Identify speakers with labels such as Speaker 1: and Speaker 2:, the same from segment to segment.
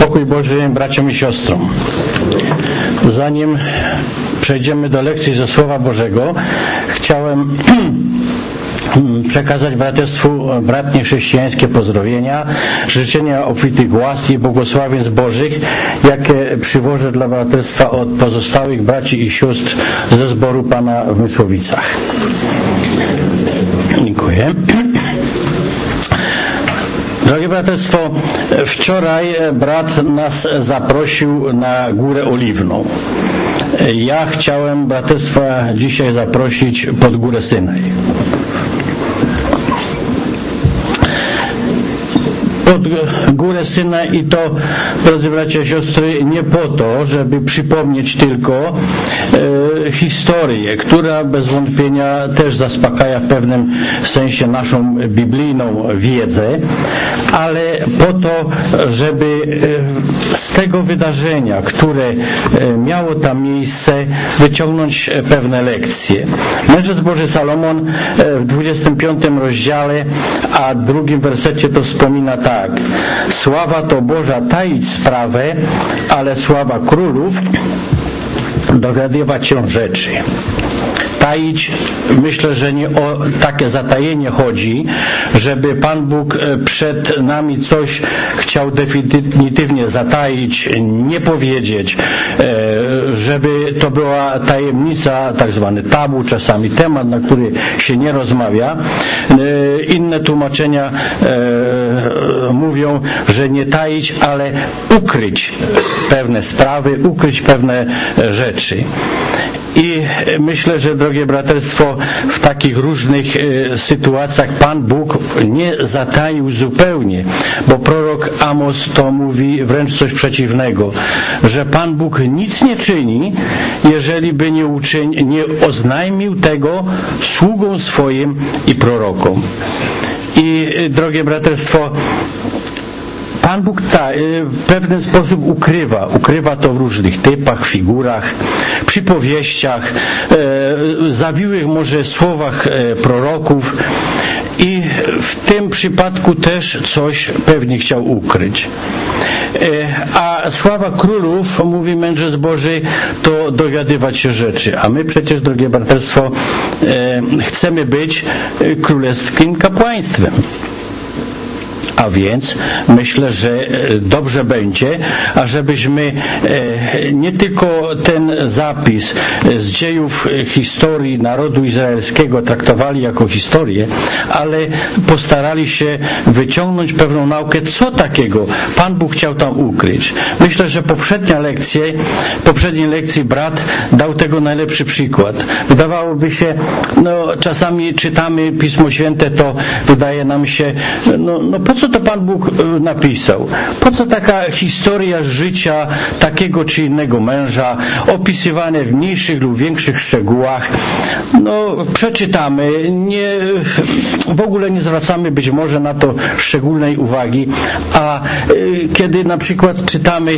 Speaker 1: Pokój Boży braciom i siostrom. Zanim przejdziemy do lekcji ze Słowa Bożego, chciałem przekazać braterstwu bratnie chrześcijańskie pozdrowienia, życzenia obfitych łask i błogosławieństw Bożych, jakie przywożę dla braterstwa od pozostałych braci i sióstr ze zboru Pana w Mysłowicach. Dziękuję. Drogie braterstwo, wczoraj brat nas zaprosił na Górę Oliwną. Ja chciałem braterstwa dzisiaj zaprosić pod Górę Synaj. Pod Górę Synaj i to, drodzy bracia i siostry, nie po to, żeby przypomnieć tylko historię, która bez wątpienia też zaspokaja w pewnym sensie naszą biblijną wiedzę, ale po to, żeby z tego wydarzenia, które miało tam miejsce, wyciągnąć pewne lekcje. Mędrzec Boży Salomon w 25 rozdziale, a drugim wersecie to wspomina tak: sława to Boża taić sprawę, ale sława królów dowiadywać się rzeczy. Taić, myślę, że nie o takie zatajenie chodzi, żeby Pan Bóg przed nami coś chciał definitywnie zataić, nie powiedzieć, żeby to była tajemnica, tak zwany tabu, czasami temat, na który się nie rozmawia. Inne tłumaczenia mówią, że nie taić, ale ukryć pewne sprawy, ukryć pewne rzeczy. I myślę, że, drogie braterstwo, w takich różnych sytuacjach Pan Bóg nie zataił zupełnie, bo prorok Amos to mówi wręcz coś przeciwnego, że Pan Bóg nic nie czyni, jeżeli by nie oznajmił tego sługom swoim i prorokom. I, drogie braterstwo, Pan Bóg w pewien sposób ukrywa to w różnych typach, figurach, przypowieściach, zawiłych może słowach proroków i w tym przypadku też coś pewnie chciał ukryć. A sława królów, mówi mędrzec Boży, to dowiadywać się rzeczy. A my przecież, drogie braterstwo, chcemy być królewskim kapłaństwem. A więc myślę, że dobrze będzie, ażebyśmy nie tylko ten zapis z dziejów historii narodu izraelskiego traktowali jako historię, ale postarali się wyciągnąć pewną naukę, co takiego Pan Bóg chciał tam ukryć. Myślę, że poprzedniej lekcji brat dał tego najlepszy przykład. Wydawałoby się, czasami czytamy Pismo Święte, to wydaje nam się, po co to Pan Bóg napisał? Po co taka historia życia takiego czy innego męża, opisywane w mniejszych lub większych szczegółach? Przeczytamy, w ogóle nie zwracamy być może na to szczególnej uwagi, a kiedy na przykład czytamy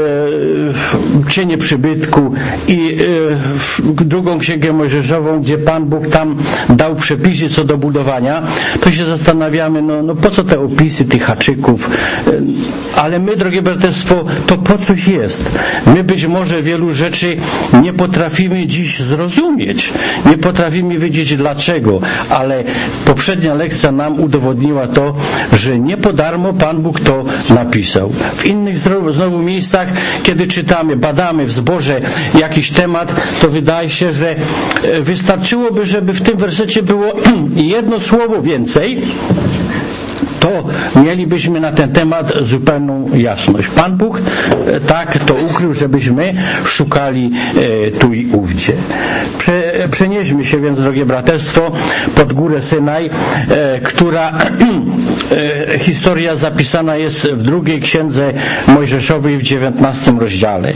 Speaker 1: Cienie przybytku i drugą Księgę Mojżeszową, gdzie Pan Bóg tam dał przepisy co do budowania, to się zastanawiamy, po co te opisy tych haczyków? Ale my, drogie braterstwo, to po coś jest. My być może wielu rzeczy nie potrafimy dziś zrozumieć, nie potrafimy wiedzieć dlaczego, ale poprzednia lekcja nam udowodniła to, że nie po darmo Pan Bóg to napisał. W innych znowu miejscach, kiedy czytamy, badamy w zborze jakiś temat, to wydaje się, że wystarczyłoby, żeby w tym wersecie było jedno słowo więcej, to mielibyśmy na ten temat zupełną jasność. Pan Bóg tak to ukrył, żebyśmy szukali tu i ówdzie. Przenieśmy się więc, drogie braterstwo, pod Górę Synaj, która historia zapisana jest w drugiej Księdze Mojżeszowej w 19 rozdziale.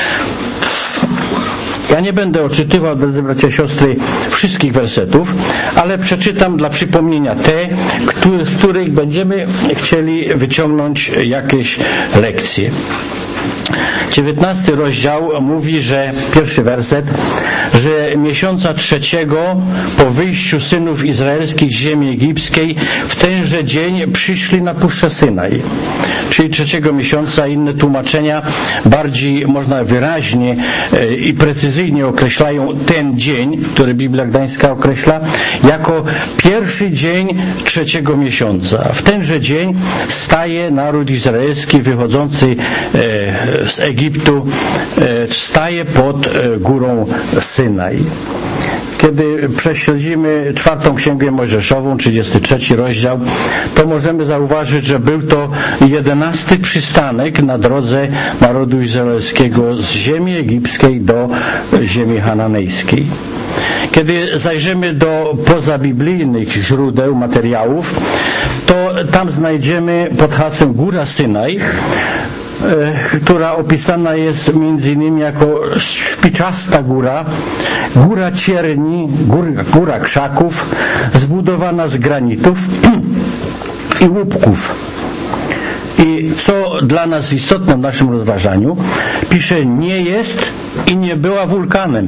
Speaker 1: Ja nie będę odczytywał, drodzy bracia i siostry, wszystkich wersetów, ale przeczytam dla przypomnienia te, z których będziemy chcieli wyciągnąć jakieś lekcje. 19 rozdział mówi, że pierwszy werset, że miesiąca 3 po wyjściu synów izraelskich z ziemi egipskiej w tenże dzień przyszli na puszczę Synaj. Czyli 3 miesiąca. Inne tłumaczenia bardziej można wyraźnie i precyzyjnie określają ten dzień, który Biblia Gdańska określa jako pierwszy dzień 3 miesiąca. W tenże dzień staje naród izraelski wychodzący z Egiptu, staje pod górą Synaj. Kiedy prześledzimy 4 Księgę Mojżeszową, 33 rozdział, to możemy zauważyć, że był to 11. przystanek na drodze narodu izraelskiego z ziemi egipskiej do ziemi hananejskiej. Kiedy zajrzymy do pozabiblijnych źródeł, materiałów, to tam znajdziemy pod hasłem Góra Synaj, która opisana jest między innymi jako szpiczasta góra, góra cierni, góra krzaków, zbudowana z granitów i łupków. I co dla nas istotne w naszym rozważaniu, pisze, nie jest i nie była wulkanem.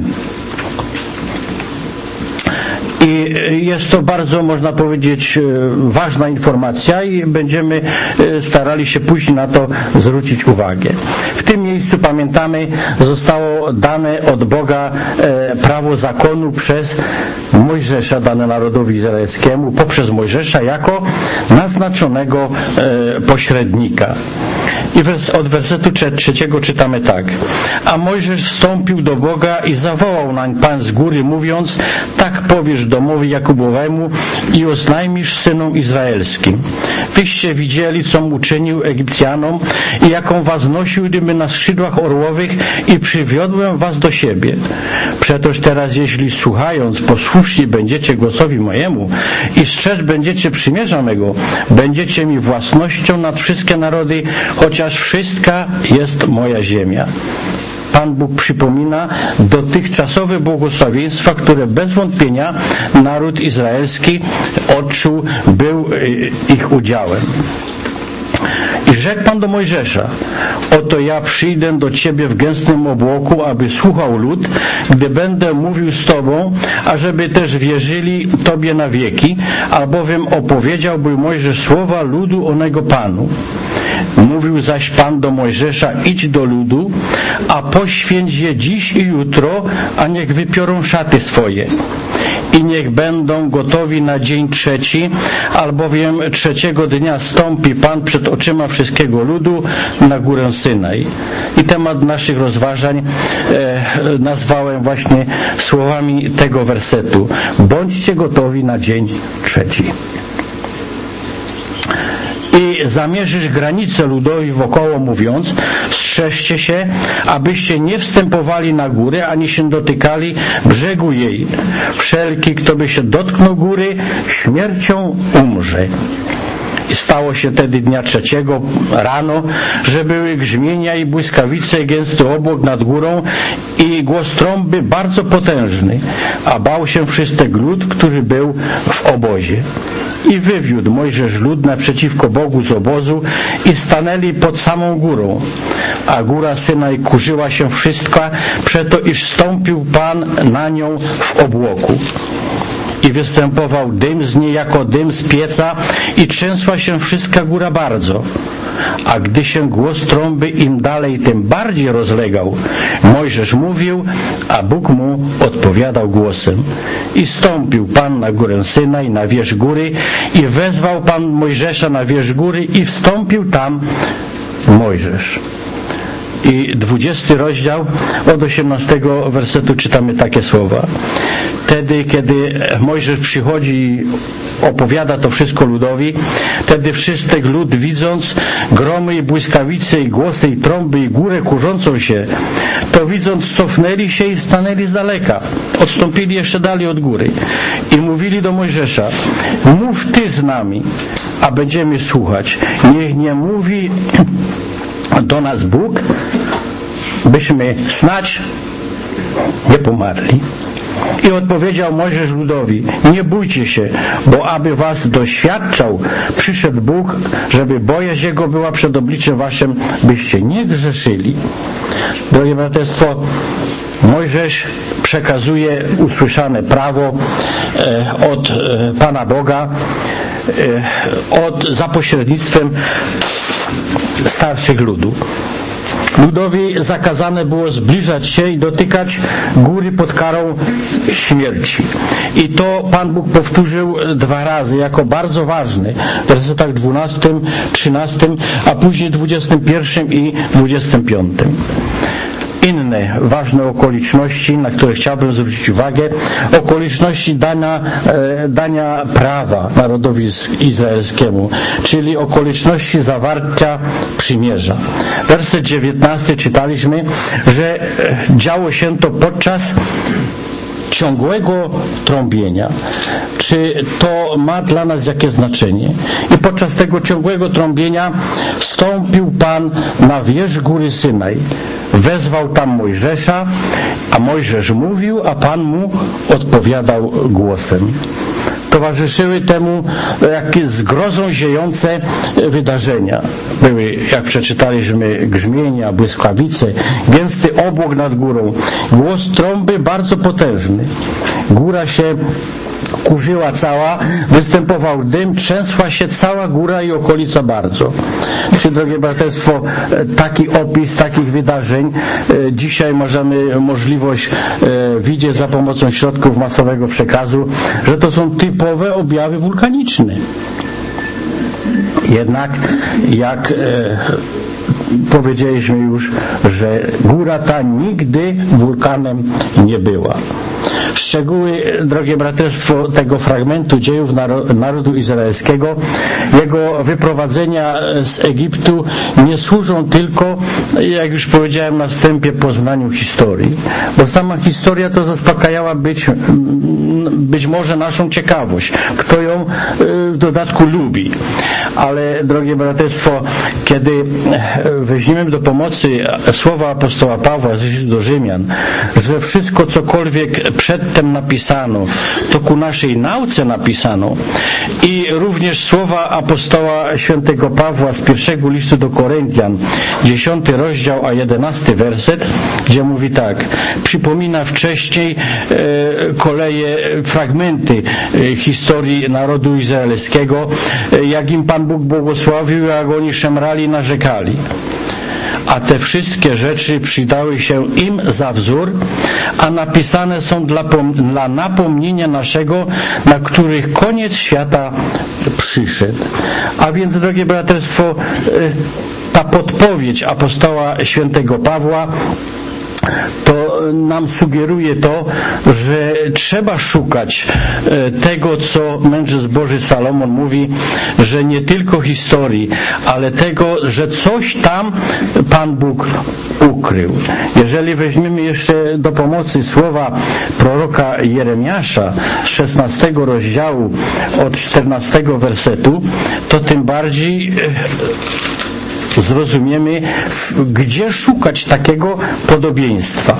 Speaker 1: I jest to bardzo, można powiedzieć, ważna informacja i będziemy starali się później na to zwrócić uwagę. W tym miejscu, pamiętamy, zostało dane od Boga prawo zakonu przez Mojżesza, dane narodowi izraelskiemu, poprzez Mojżesza jako naznaczonego pośrednika. I od wersetu 3 czytamy tak. A Mojżesz wstąpił do Boga i zawołał nań Pan z góry, mówiąc, tak powiesz domowi Jakubowemu i oznajmisz synom izraelskim. Wyście widzieli, co mu czynił Egipcjanom i jaką was nosił dymy na skrzydłach orłowych i przywiodłem was do siebie. Przetoż teraz, jeśli słuchając, posłuszni będziecie głosowi mojemu i strzec będziecie przymierza mego, będziecie mi własnością nad wszystkie narody, chociaż wszystka jest moja ziemia. Pan Bóg przypomina dotychczasowe błogosławieństwa, które bez wątpienia naród izraelski odczuł, był ich udziałem. I rzekł Pan do Mojżesza, oto ja przyjdę do Ciebie w gęstym obłoku, aby słuchał lud, gdy będę mówił z Tobą, ażeby też wierzyli Tobie na wieki, albowiem opowiedziałby Mojżesz słowa ludu onego Panu. Mówił zaś Pan do Mojżesza, idź do ludu, a poświęć je dziś i jutro, a niech wypiorą szaty swoje. I niech będą gotowi na dzień 3, albowiem 3 dnia stąpi Pan przed oczyma wszystkiego ludu na górę Synaj. I temat naszych rozważań nazwałem właśnie słowami tego wersetu. Bądźcie gotowi na dzień 3. I zamierzysz granicę ludowi wokoło, mówiąc, strzeżcie się, abyście nie wstępowali na górę, ani się dotykali brzegu jej. Wszelki, kto by się dotknął góry, śmiercią umrze. I stało się tedy dnia 3 rano, że były grzmienia i błyskawice, gęsty obłok nad górą i głos trąby bardzo potężny, a bał się wszystek lud, który był w obozie. I wywiódł Mojżesz lud naprzeciwko Bogu z obozu i stanęli pod samą górą. A góra Synaj kurzyła się wszystka, przeto iż stąpił Pan na nią w obłoku. I występował dym z niej jako dym z pieca i trzęsła się wszystka góra bardzo. A gdy się głos trąby im dalej, tym bardziej rozlegał, Mojżesz mówił, a Bóg mu odpowiadał głosem. I stąpił Pan na górę Synaj, na wierzch góry i wezwał Pan Mojżesza na wierzch góry i wstąpił tam Mojżesz. I 20 rozdział od 18 wersetu czytamy takie słowa. Wtedy, kiedy Mojżesz przychodzi i opowiada to wszystko ludowi, wtedy wszystek lud, widząc gromy i błyskawice i głosy i trąby i górę kurzącą się, to widząc cofnęli się i stanęli z daleka. Odstąpili jeszcze dalej od góry i mówili do Mojżesza, mów Ty z nami, a będziemy słuchać. Niech nie mówi do nas Bóg, byśmy snać nie pomarli. I odpowiedział Mojżesz ludowi: nie bójcie się, bo aby was doświadczał, przyszedł Bóg, żeby bojaźń Jego była przed obliczem waszym, byście nie grzeszyli. Drogie braterstwo, Mojżesz przekazuje usłyszane prawo od Pana Boga za pośrednictwem starszych ludu. Ludowi zakazane było zbliżać się i dotykać góry pod karą śmierci. I to Pan Bóg powtórzył 2 razy jako bardzo ważny w wersetach 12, 13, a później 21 i 25. Inne ważne okoliczności, na które chciałbym zwrócić uwagę, okoliczności dania prawa narodowi izraelskiemu, czyli okoliczności zawarcia przymierza. Werset 19 czytaliśmy, że działo się to podczas ciągłego trąbienia. Czy to ma dla nas jakie znaczenie? I podczas tego ciągłego trąbienia stąpił Pan na wierzch góry Synaj. Wezwał tam Mojżesza, a Mojżesz mówił, a Pan mu odpowiadał głosem. Towarzyszyły temu jakie zgrozą ziejące wydarzenia. Były, jak przeczytaliśmy, grzmienia, błyskawice, gęsty obłok nad górą, głos trąby bardzo potężny. Góra się kurzyła cała, występował dym, trzęsła się cała góra i okolica bardzo. Czy, drogie braterstwo, taki opis takich wydarzeń dzisiaj mamy możliwość widzieć za pomocą środków masowego przekazu, że to są typowe objawy wulkaniczne. Jednak jak powiedzieliśmy już, że góra ta nigdy wulkanem nie była. Szczegóły, drogie braterstwo, tego fragmentu dziejów narodu izraelskiego, jego wyprowadzenia z Egiptu nie służą tylko, jak już powiedziałem na wstępie, poznaniu historii, bo sama historia to zaspokajała być może naszą ciekawość, kto ją w dodatku lubi. Ale, drogie braterstwo, kiedy weźmiemy do pomocy słowa apostoła Pawła do Rzymian, że wszystko cokolwiek przedtem napisano, to ku naszej nauce napisano, i również słowa apostoła świętego Pawła z 1 listu do Koryntian, 10 rozdział, a 11 werset, gdzie mówi tak: przypomina wcześniej koleje fragmenty historii narodu izraelskiego, jak im Pan Bóg błogosławił, jak oni szemrali, narzekali. A te wszystkie rzeczy przydały się im za wzór, a napisane są dla napomnienia naszego, na których koniec świata przyszedł. A więc, drogie braterstwo, ta podpowiedź apostoła świętego Pawła to nam sugeruje to, że trzeba szukać tego, co mędrzec Boży Salomon mówi, że nie tylko historii, ale tego, że coś tam Pan Bóg ukrył. Jeżeli weźmiemy jeszcze do pomocy słowa proroka Jeremiasza z 16 rozdziału od 14 wersetu, to tym bardziej zrozumiemy, gdzie szukać takiego podobieństwa.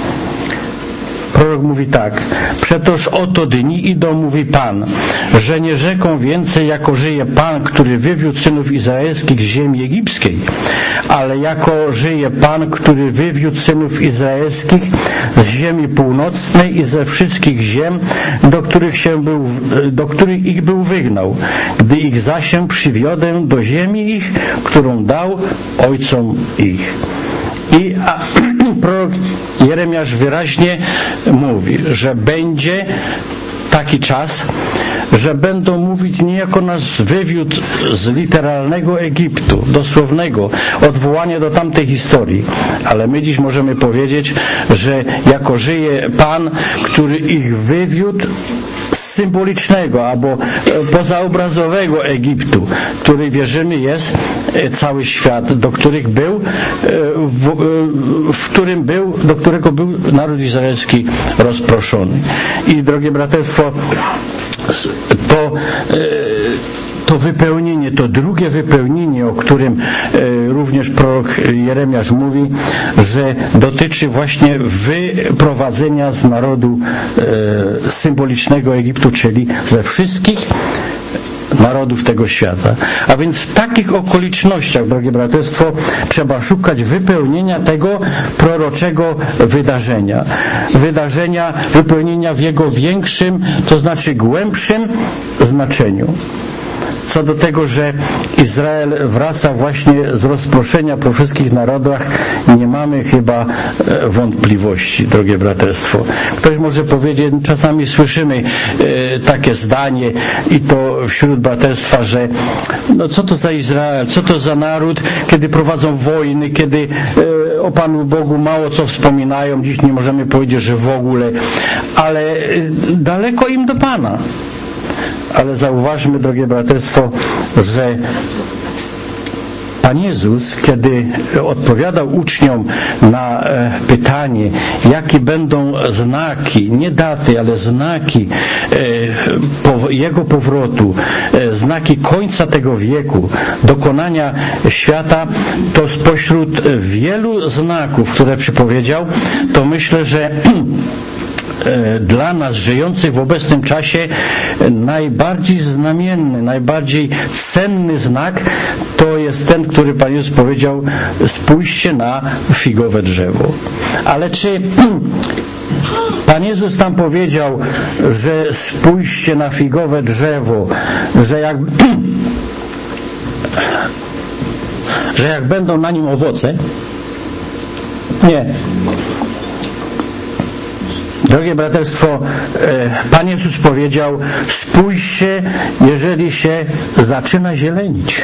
Speaker 1: Prorok mówi tak: przetoż oto dni idą, mówi Pan, że nie rzeką więcej, jako żyje Pan, który wywiódł synów izraelskich z ziemi egipskiej, ale jako żyje Pan, który wywiódł synów izraelskich z ziemi północnej i ze wszystkich ziem, do których ich był wygnał, gdy ich zasię przywiodę do ziemi ich, którą dał ojcom ich. I prorok Jeremiasz wyraźnie mówi, że będzie taki czas, że będą mówić niejako nas wywiódł z literalnego Egiptu, dosłownego, odwołanie do tamtej historii. Ale my dziś możemy powiedzieć, że jako żyje Pan, który ich wywiódł z symbolicznego albo pozaobrazowego Egiptu, który, wierzymy, jest cały świat, do którego był naród izraelski rozproszony. I, drogie braterstwo, to to wypełnienie, to drugie wypełnienie, o którym również prorok Jeremiasz mówi, że dotyczy właśnie wyprowadzenia z narodu symbolicznego Egiptu, czyli ze wszystkich narodów tego świata. A więc w takich okolicznościach, drogie braterstwo, trzeba szukać wypełnienia tego proroczego wydarzenia, wypełnienia w jego większym, to znaczy głębszym znaczeniu. Co do tego, że Izrael wraca właśnie z rozproszenia po wszystkich narodach, nie mamy chyba wątpliwości, drogie braterstwo. Ktoś może powiedzieć, czasami słyszymy takie zdanie i to wśród braterstwa, że no co to za Izrael, co to za naród, kiedy prowadzą wojny, kiedy o Panu Bogu mało co wspominają, dziś nie możemy powiedzieć, że w ogóle, ale daleko im do Pana. Ale zauważmy, drogie braterstwo, że Pan Jezus, kiedy odpowiadał uczniom na pytanie, jakie będą znaki, nie daty, ale znaki Jego powrotu, znaki końca tego wieku, dokonania świata, to spośród wielu znaków, które przypowiedział, to myślę, że dla nas, żyjących w obecnym czasie, najbardziej znamienny, najbardziej cenny znak to jest ten, który Pan Jezus powiedział: spójrzcie na figowe drzewo. Ale czy Pan Jezus tam powiedział, że spójrzcie na figowe drzewo, że jak będą na nim owoce? Nie. Drogie braterstwo, Pan Jezus powiedział: spójrzcie, jeżeli się zaczyna zielenić.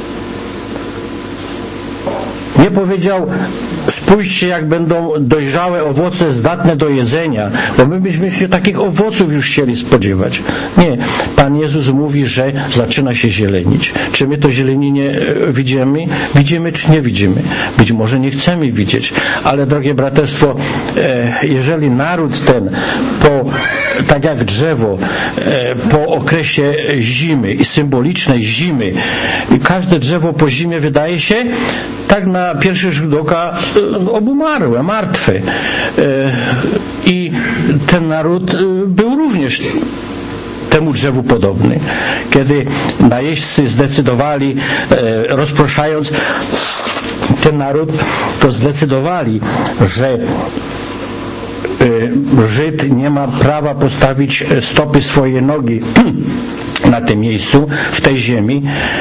Speaker 1: Nie powiedział: spójrzcie, jak będą dojrzałe owoce zdatne do jedzenia, bo my byśmy się takich owoców już chcieli spodziewać. Nie. Pan Jezus mówi, że zaczyna się zielenić. Czy my to zielenienie widzimy? Widzimy czy nie widzimy? Być może nie chcemy widzieć, ale drogie braterstwo, jeżeli naród ten, tak jak drzewo, po okresie zimy i symbolicznej zimy, każde drzewo po zimie wydaje się tak na pierwszy rzut oka obumarłe, martwe. I ten naród był również temu drzewu podobny. Kiedy najeźdźcy zdecydowali, rozproszając ten naród, to zdecydowali, że Żyd nie ma prawa postawić stopy swojej nogi na tym miejscu, w tej ziemi,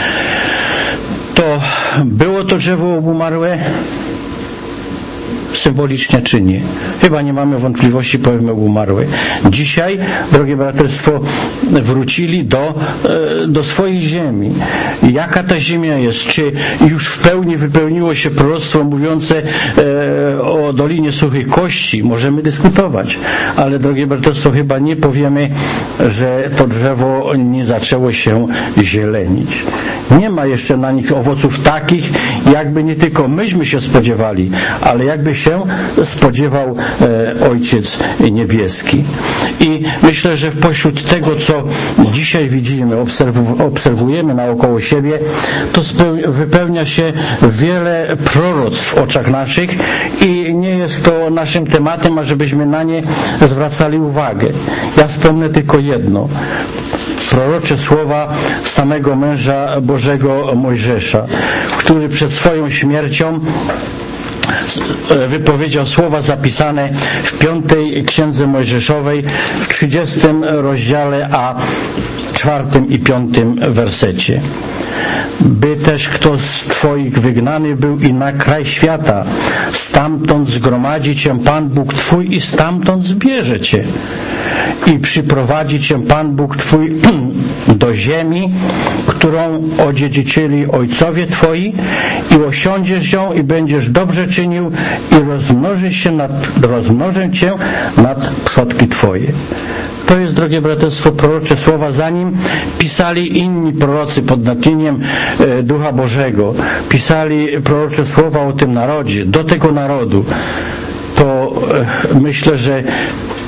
Speaker 1: to było to drzewo obumarłe symbolicznie czy nie? Chyba nie mamy wątpliwości, powiemy obumarłe. Dzisiaj, drogie braterstwo, wrócili do swojej ziemi. Jaka ta ziemia jest? Czy już w pełni wypełniło się proroctwo mówiące o Dolinie Suchych Kości? Możemy dyskutować, ale drogie braterstwo, chyba nie powiemy, że to drzewo nie zaczęło się zielenić. Nie ma jeszcze na nich owoców takich, jakby nie tylko myśmy się spodziewali, ale jakby się spodziewał Ojciec Niebieski. I myślę, że pośród tego, co dzisiaj widzimy, obserwujemy naokoło siebie, to wypełnia się wiele proroctw w oczach naszych i nie jest to naszym tematem, ażebyśmy na nie zwracali uwagę. Ja wspomnę tylko jedno. Prorocze słowa samego męża Bożego Mojżesza, który przed swoją śmiercią wypowiedział słowa zapisane w 5. Księdze Mojżeszowej w 30 rozdziale, a 4. i 5. wersecie. By też kto z Twoich wygnany był i na kraj świata, stamtąd zgromadzi Cię Pan Bóg Twój i stamtąd zbierze Cię. I przyprowadzi Cię Pan Bóg Twój do ziemi, którą odziedziczyli ojcowie Twoi, i osiądziesz ją i będziesz dobrze czynił i rozmnożę Cię nad przodki Twoje. To jest, drogie braterstwo, prorocze słowa, zanim pisali inni prorocy pod natchnieniem Ducha Bożego, pisali prorocze słowa o tym narodzie, do tego narodu, to myślę, że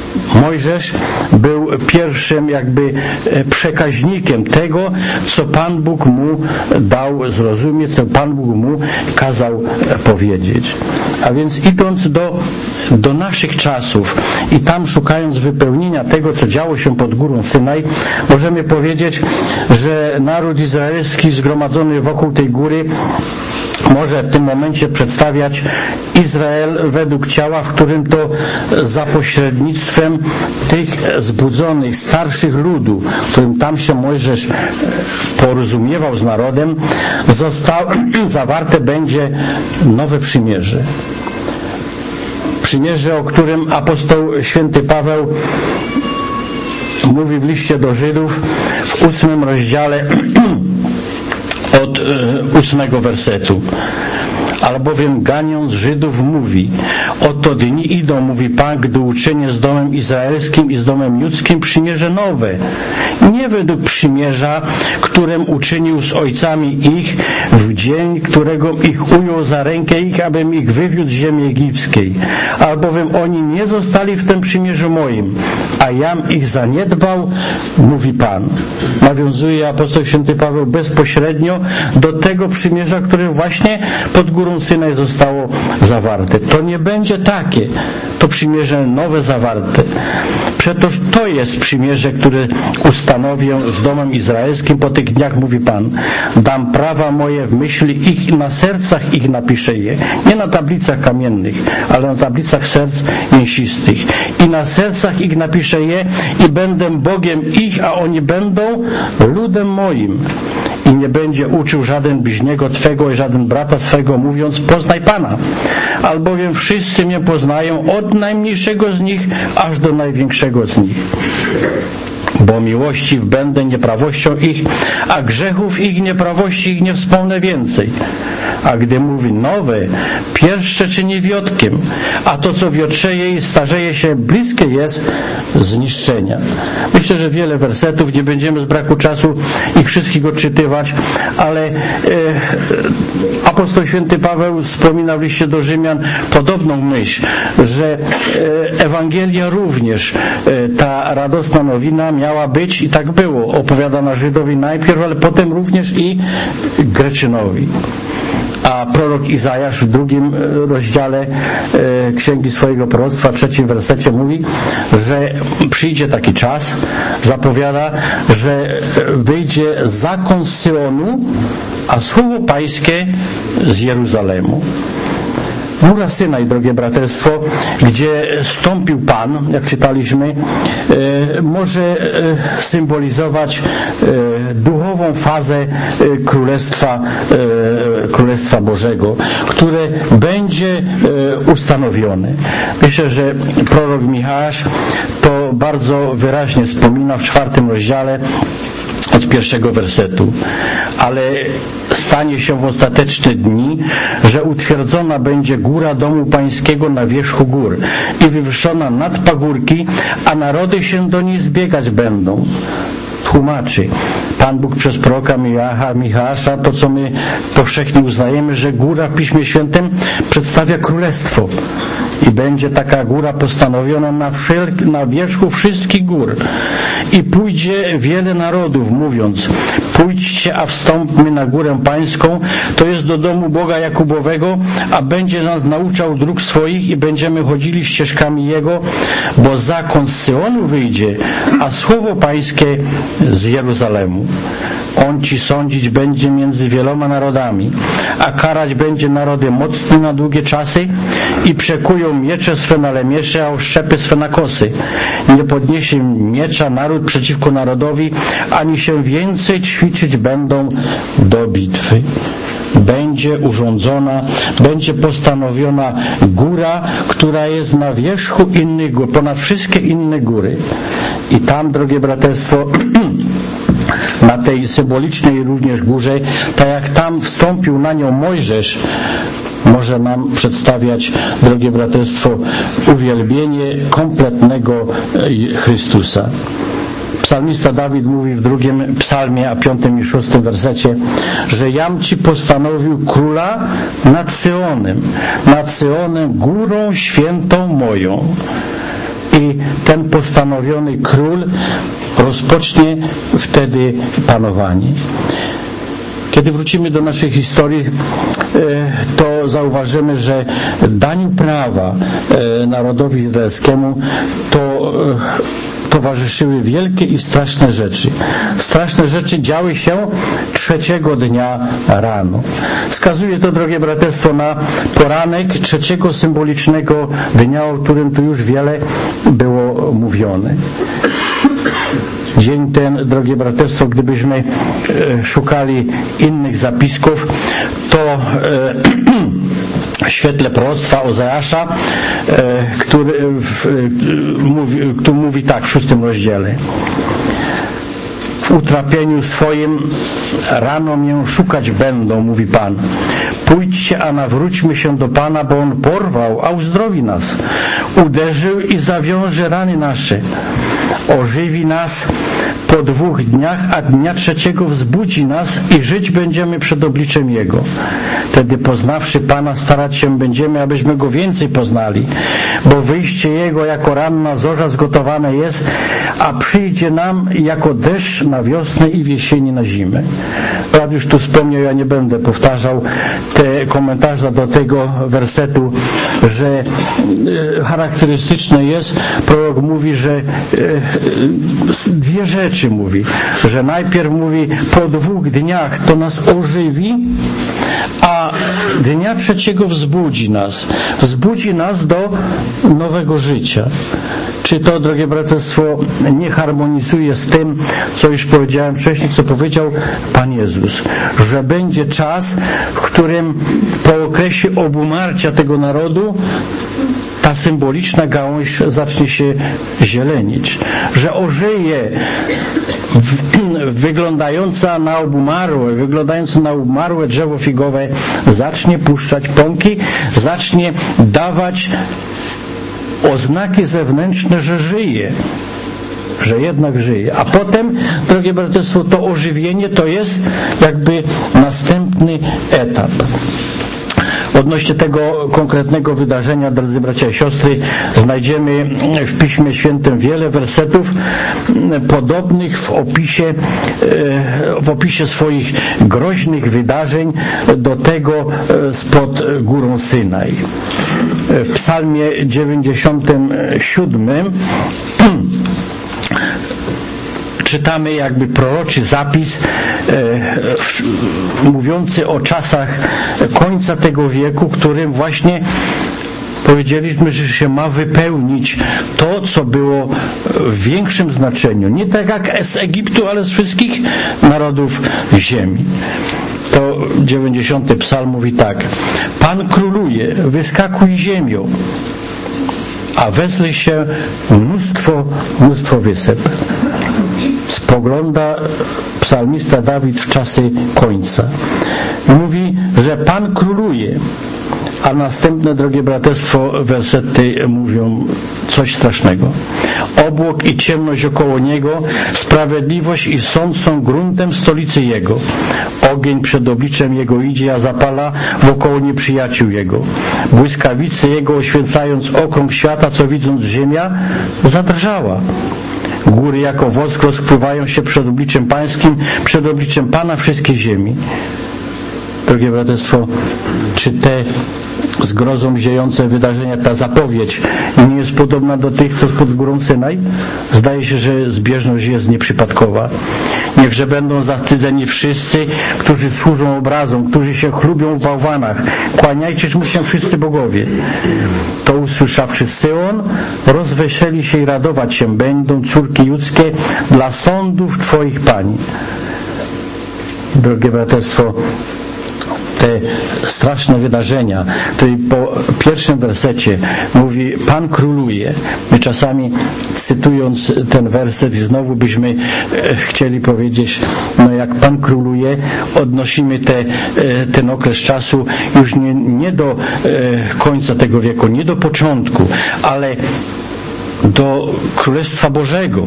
Speaker 1: Mojżesz był pierwszym jakby przekaźnikiem tego, co Pan Bóg mu dał zrozumieć, co Pan Bóg mu kazał powiedzieć. A więc idąc do naszych czasów i tam szukając wypełnienia tego, co działo się pod górą Synaj, możemy powiedzieć, że naród izraelski zgromadzony wokół tej góry może w tym momencie przedstawiać Izrael według ciała, w którym to za pośrednictwem tych zbudzonych, starszych ludu, którym tam się Mojżesz porozumiewał z narodem, zawarte będzie nowe przymierze. Przymierze, o którym apostoł święty Paweł mówi w liście do Żydów w 8 rozdziale od 8 wersetu. Albowiem ganiąc Żydów mówi: oto dni idą, mówi Pan, gdy uczynię z domem izraelskim i z domem judzkim przymierze nowe, nie według przymierza, którym uczynił z ojcami ich w dzień, którego ich ujął za rękę ich, abym ich wywiódł z ziemi egipskiej. Albowiem oni nie zostali w tym przymierzu moim, a jam ich zaniedbał, mówi Pan. Nawiązuje apostoł święty Paweł bezpośrednio do tego przymierza, które właśnie pod górą Synaj zostało zawarte. To nie będzie takie, to przymierze nowe zawarte. Przecież to jest przymierze, które ustanowię z domem izraelskim po tych dniach, mówi Pan. Dam prawa moje w myśli ich i na sercach ich napiszę je. Nie na tablicach kamiennych, ale na tablicach serc mięsistych. I na sercach ich napiszę je i będę Bogiem ich, a oni będą ludem moim. I nie będzie uczył żaden bliźniego Twego i żaden brata swego, mówiąc: poznaj Pana. Albowiem wszyscy mnie poznają, od najmniejszego z nich aż do największego z nich. Bo miłości będę nieprawością ich, a grzechów ich nieprawości ich nie wspomnę więcej. A gdy mówi nowe, pierwsze czyni wiotkiem, a to, co wiotrzeje i starzeje się, bliskie jest zniszczenia. Myślę, że wiele wersetów, nie będziemy z braku czasu ich wszystkich odczytywać, ale apostoł święty Paweł wspomina w liście do Rzymian podobną myśl, że Ewangelia również, ta radosna nowina miała być, i tak było, opowiadana Żydowi najpierw, ale potem również i Greczynowi. A prorok Izajasz w 2 rozdziale księgi swojego proroctwa, 3 wersecie mówi, że przyjdzie taki czas, zapowiada, że wyjdzie zakon z Syonu, a słowo pańskie z Jeruzalemu. Góra Synaj, drogie braterstwo, gdzie stąpił Pan, jak czytaliśmy, może symbolizować duchową fazę Królestwa Bożego, które będzie ustanowione. Myślę, że prorok Michałasz to bardzo wyraźnie wspomina w 4 rozdziale od 1 wersetu. Ale stanie się w ostateczne dni, że utwierdzona będzie góra domu pańskiego na wierzchu gór i wywyższona nad pagórki, a narody się do niej zbiegać będą. Tłumaczy Pan Bóg przez proroka Michała, to co my powszechnie uznajemy, że góra w Piśmie Świętym przedstawia królestwo. I będzie taka góra postanowiona na wierzchu wszystkich gór. I pójdzie wiele narodów, mówiąc: pójdźcie, a wstąpmy na górę pańską, to jest do domu Boga Jakubowego, a będzie nas nauczał dróg swoich i będziemy chodzili ścieżkami Jego, bo zakon z Syonu wyjdzie, a słowo pańskie z Jeruzalemu. On ci sądzić będzie między wieloma narodami, a karać będzie narody mocne na długie czasy i przekują miecze swe na lemiesze, a oszczepy swe na kosy. Nie podniesie miecza naród przeciwko narodowi, ani się więcej ćwiczyć będą do bitwy. Będzie urządzona, będzie postanowiona góra, która jest na wierzchu innych gór, ponad wszystkie inne góry. I tam, drogie braterstwo, na tej symbolicznej również górze, tak jak tam wstąpił na nią Mojżesz, może nam przedstawiać, drogie braterstwo, uwielbienie kompletnego Chrystusa. Psalmista Dawid mówi w 2 psalmie, a 5 i 6 wersecie, że jam ci postanowił króla nad Syonem górą świętą moją. i ten postanowiony król rozpocznie wtedy panowanie. Kiedy wrócimy do naszej historii, to zauważymy, że daniu prawa narodowi izraelskiemu to towarzyszyły wielkie i straszne rzeczy. Straszne rzeczy działy się trzeciego dnia rano. Wskazuje to, drogie braterstwo, na poranek trzeciego symbolicznego dnia, o którym tu już wiele było mówione. Dzień ten, drogie braterstwo, gdybyśmy szukali innych zapisków, to w świetle proroctwa Ozeasza, który mówi tak w 6 rozdziale. W utrapieniu swoim rano mię szukać będą, mówi Pan. Pójdźcie, a nawróćmy się do Pana, bo On porwał, a uzdrowi nas. Uderzył i zawiąże rany nasze. Ożywi nas po 2 dniach, a dnia trzeciego wzbudzi nas i żyć będziemy przed obliczem Jego. Wtedy poznawszy Pana, starać się będziemy, abyśmy Go więcej poznali, bo wyjście Jego jako ranna zorza zgotowane jest, a przyjdzie nam jako deszcz na wiosnę i w jesieni na zimę. Brat już tu wspomniał, ja nie będę powtarzał te komentarze do tego wersetu, że charakterystyczne jest, prorok mówi, że 2 rzeczy mówi, że najpierw mówi po 2 dniach to nas ożywi, a dnia trzeciego wzbudzi nas do nowego życia. Czy to, drogie braterstwo, nie harmonizuje z tym, co już powiedziałem wcześniej, co powiedział Pan Jezus, że będzie czas, w którym po okresie obumarcia tego narodu ta symboliczna gałąź zacznie się zielenić, że ożyje wyglądające na obumarłe drzewo figowe zacznie puszczać pąki, zacznie dawać oznaki zewnętrzne, że żyje, że jednak żyje. A potem, drogie braterstwo, to ożywienie to jest jakby następny etap. Odnośnie tego konkretnego wydarzenia, drodzy bracia i siostry, znajdziemy w Piśmie Świętym wiele wersetów podobnych w opisie swoich groźnych wydarzeń do tego spod górą Synaj. W Psalmie 97 czytamy jakby proroczy zapis mówiący o czasach końca tego wieku, którym właśnie powiedzieliśmy, że się ma wypełnić to, co było w większym znaczeniu. Nie tak jak z Egiptu, ale z wszystkich narodów ziemi. To 90. psalm mówi tak. Pan króluje, wyskakuj ziemią, a wezle się mnóstwo wysep. Spogląda psalmista Dawid w czasy końca. Mówi, że Pan króluje, a następne, drogie braterstwo, wersety mówią coś strasznego. Obłok i ciemność około Niego, sprawiedliwość i sąd są gruntem stolicy Jego. Ogień przed obliczem Jego idzie, a zapala wokoło nieprzyjaciół Jego. Błyskawice Jego oświecając okrąg świata, co widząc ziemia, zadrżała. Góry jako wosk rozpływają się przed obliczem Pańskim, przed obliczem Pana wszystkie ziemi. Drogie braterstwo, czy te zgrozą ziejące wydarzenia, ta zapowiedź nie jest podobna do tych, co spod górą Synaj? Zdaje się, że zbieżność jest nieprzypadkowa. Niechże będą zawstydzeni wszyscy, którzy służą obrazom, którzy się chlubią w bałwanach. Kłaniajcie mu się wszyscy bogowie. To usłyszawszy Syjon, rozweseli się i radować się będą córki judzkie dla sądów Twoich Pani. Drogie braterstwo, te straszne wydarzenia, tutaj po pierwszym wersecie mówi Pan króluje. My czasami, cytując ten werset, znowu byśmy chcieli powiedzieć, no jak Pan króluje, odnosimy ten okres czasu już nie do końca tego wieku, nie do początku, ale do Królestwa Bożego,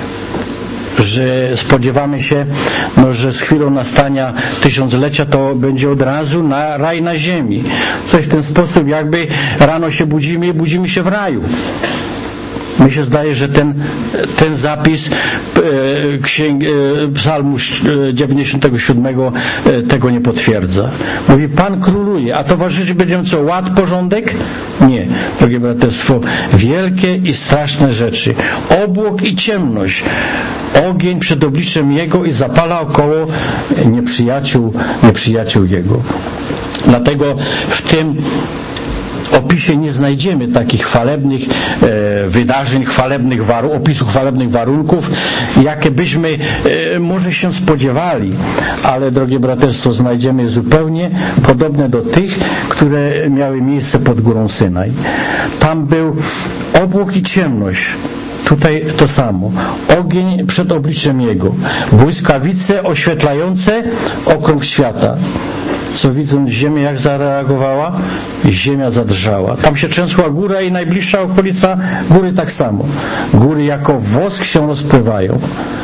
Speaker 1: że spodziewamy się, że z chwilą nastania tysiąclecia to będzie od razu na raj na ziemi. Coś w ten sposób, jakby rano się budzimy i budzimy się w raju. Mi się zdaje, że ten zapis Psalmu 97 tego nie potwierdza. Mówi, Pan króluje, a towarzyszyć będziemy co? Ład, porządek? Nie, drogie braterstwo, wielkie i straszne rzeczy. Obłok i ciemność. Ogień przed obliczem Jego i zapala około nieprzyjaciół Jego. Dlatego w tym opisie nie znajdziemy takich chwalebnych wydarzeń, opisu chwalebnych warunków, jakie byśmy może się spodziewali, ale, drogie braterstwo, znajdziemy zupełnie podobne do tych, które miały miejsce pod górą Synaj. Tam był obłok i ciemność. Tutaj to samo. Ogień przed obliczem Jego. Błyskawice oświetlające okrąg świata. Co widząc ziemię, jak zareagowała? Ziemia zadrżała. Tam się trzęsła góra i najbliższa okolica góry tak samo. Góry jako wosk się rozpływają.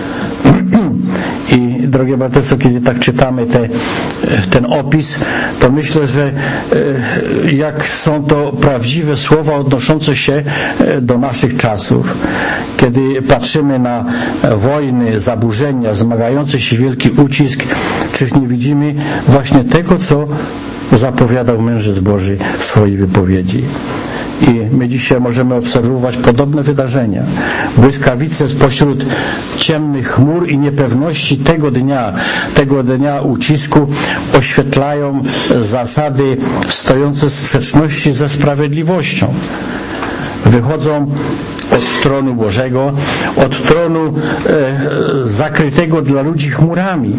Speaker 1: I, drogie braterstwo, kiedy tak czytamy ten opis, to myślę, że jak są to prawdziwe słowa odnoszące się do naszych czasów. Kiedy patrzymy na wojny, zaburzenia, zmagający się wielki ucisk, czyż nie widzimy właśnie tego, co zapowiadał mężec Boży w swojej wypowiedzi. I my dzisiaj możemy obserwować podobne wydarzenia. Błyskawice spośród ciemnych chmur i niepewności tego dnia ucisku oświetlają zasady stojące w sprzeczności ze sprawiedliwością. Wychodzą od tronu Bożego, od tronu zakrytego dla ludzi chmurami.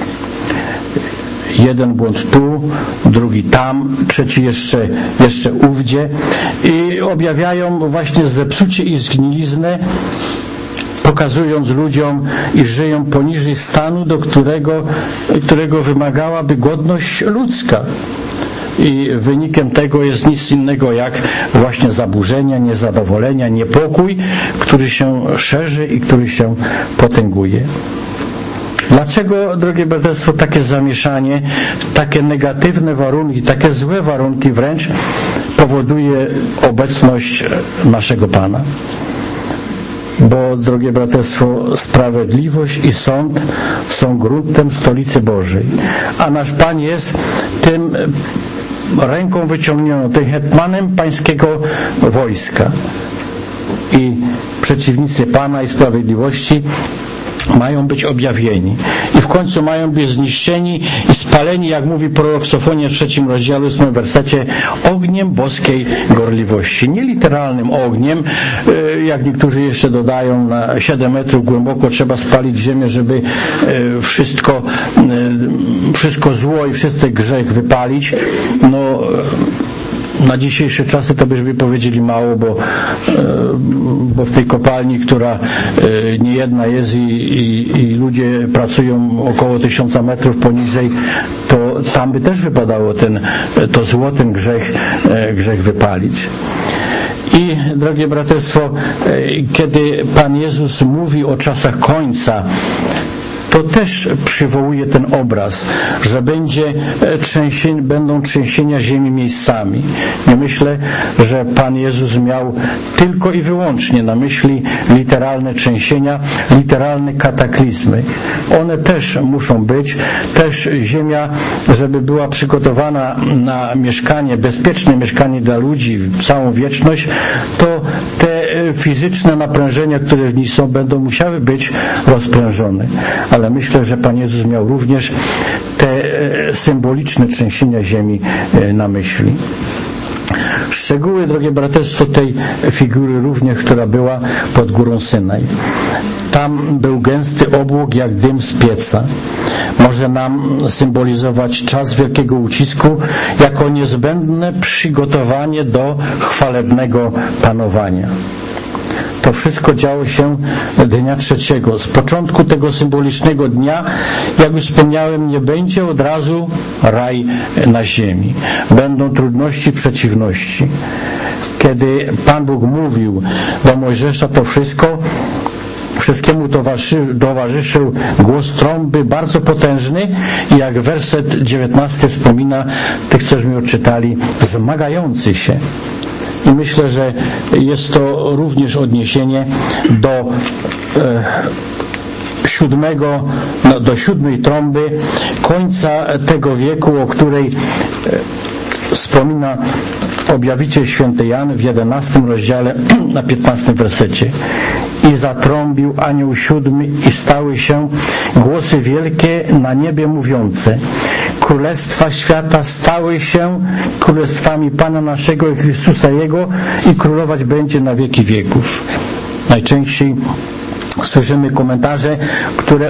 Speaker 1: Jeden błąd tu, drugi tam, trzeci jeszcze ówdzie i objawiają właśnie zepsucie i zgniliznę, pokazując ludziom, iż żyją poniżej stanu, do którego wymagałaby godność ludzka. I wynikiem tego jest nic innego jak właśnie zaburzenia, niezadowolenia, niepokój, który się szerzy i który się potęguje. Dlaczego, drogie braterstwo, takie zamieszanie, takie negatywne warunki, takie złe warunki wręcz powoduje obecność naszego Pana? Bo, drogie braterstwo, sprawiedliwość i sąd są gruntem stolicy Bożej, a nasz Pan jest tym ręką wyciągnioną, tym hetmanem pańskiego wojska. I przeciwnicy Pana i sprawiedliwości mają być objawieni i w końcu mają być zniszczeni i spaleni, jak mówi prorok Sofonia w 3 rozdziale 8 wersecie, ogniem boskiej gorliwości. Nie literalnym ogniem, jak niektórzy jeszcze dodają, na 7 metrów głęboko trzeba spalić ziemię, żeby wszystko zło i wszyscy grzech wypalić. No, na dzisiejsze czasy to byśmy powiedzieli mało, bo w tej kopalni, która nie jedna jest i ludzie pracują około 1000 metrów poniżej, to tam by też wypadało to zło, ten grzech wypalić. I, drogie braterstwo, kiedy Pan Jezus mówi o czasach końca, to też przywołuje ten obraz, że będą trzęsienia ziemi miejscami. Nie myślę, że Pan Jezus miał tylko i wyłącznie na myśli literalne trzęsienia, literalne kataklizmy. One też muszą być, też ziemia, żeby była przygotowana na mieszkanie, bezpieczne mieszkanie dla ludzi, całą wieczność, to te fizyczne naprężenia, które w niej są, będą musiały być rozprężone. Ale myślę, że Pan Jezus miał również te symboliczne trzęsienia ziemi na myśli. Szczegóły, drogie braterstwo, tej figury również, która była pod górą Synaj. Tam był gęsty obłok jak dym z pieca. Może nam symbolizować czas wielkiego ucisku jako niezbędne przygotowanie do chwalebnego panowania. To wszystko działo się dnia 3. Z początku tego symbolicznego dnia, jak już wspomniałem, nie będzie od razu raj na ziemi. Będą trudności, przeciwności. Kiedy Pan Bóg mówił do Mojżesza to wszystkiemu towarzyszył głos trąby bardzo potężny i jak werset 19 wspomina, tych, którzy mi odczytali, zmagający się. i myślę, że jest to również odniesienie do siódmej trąby końca tego wieku, o której wspomina objawiciel święty Jan w 11 rozdziale na 15 wersecie. I zatrąbił anioł siódmy i stały się głosy wielkie na niebie mówiące: Królestwa świata stały się królestwami Pana naszego i Chrystusa Jego i królować będzie na wieki wieków. Najczęściej słyszymy komentarze, które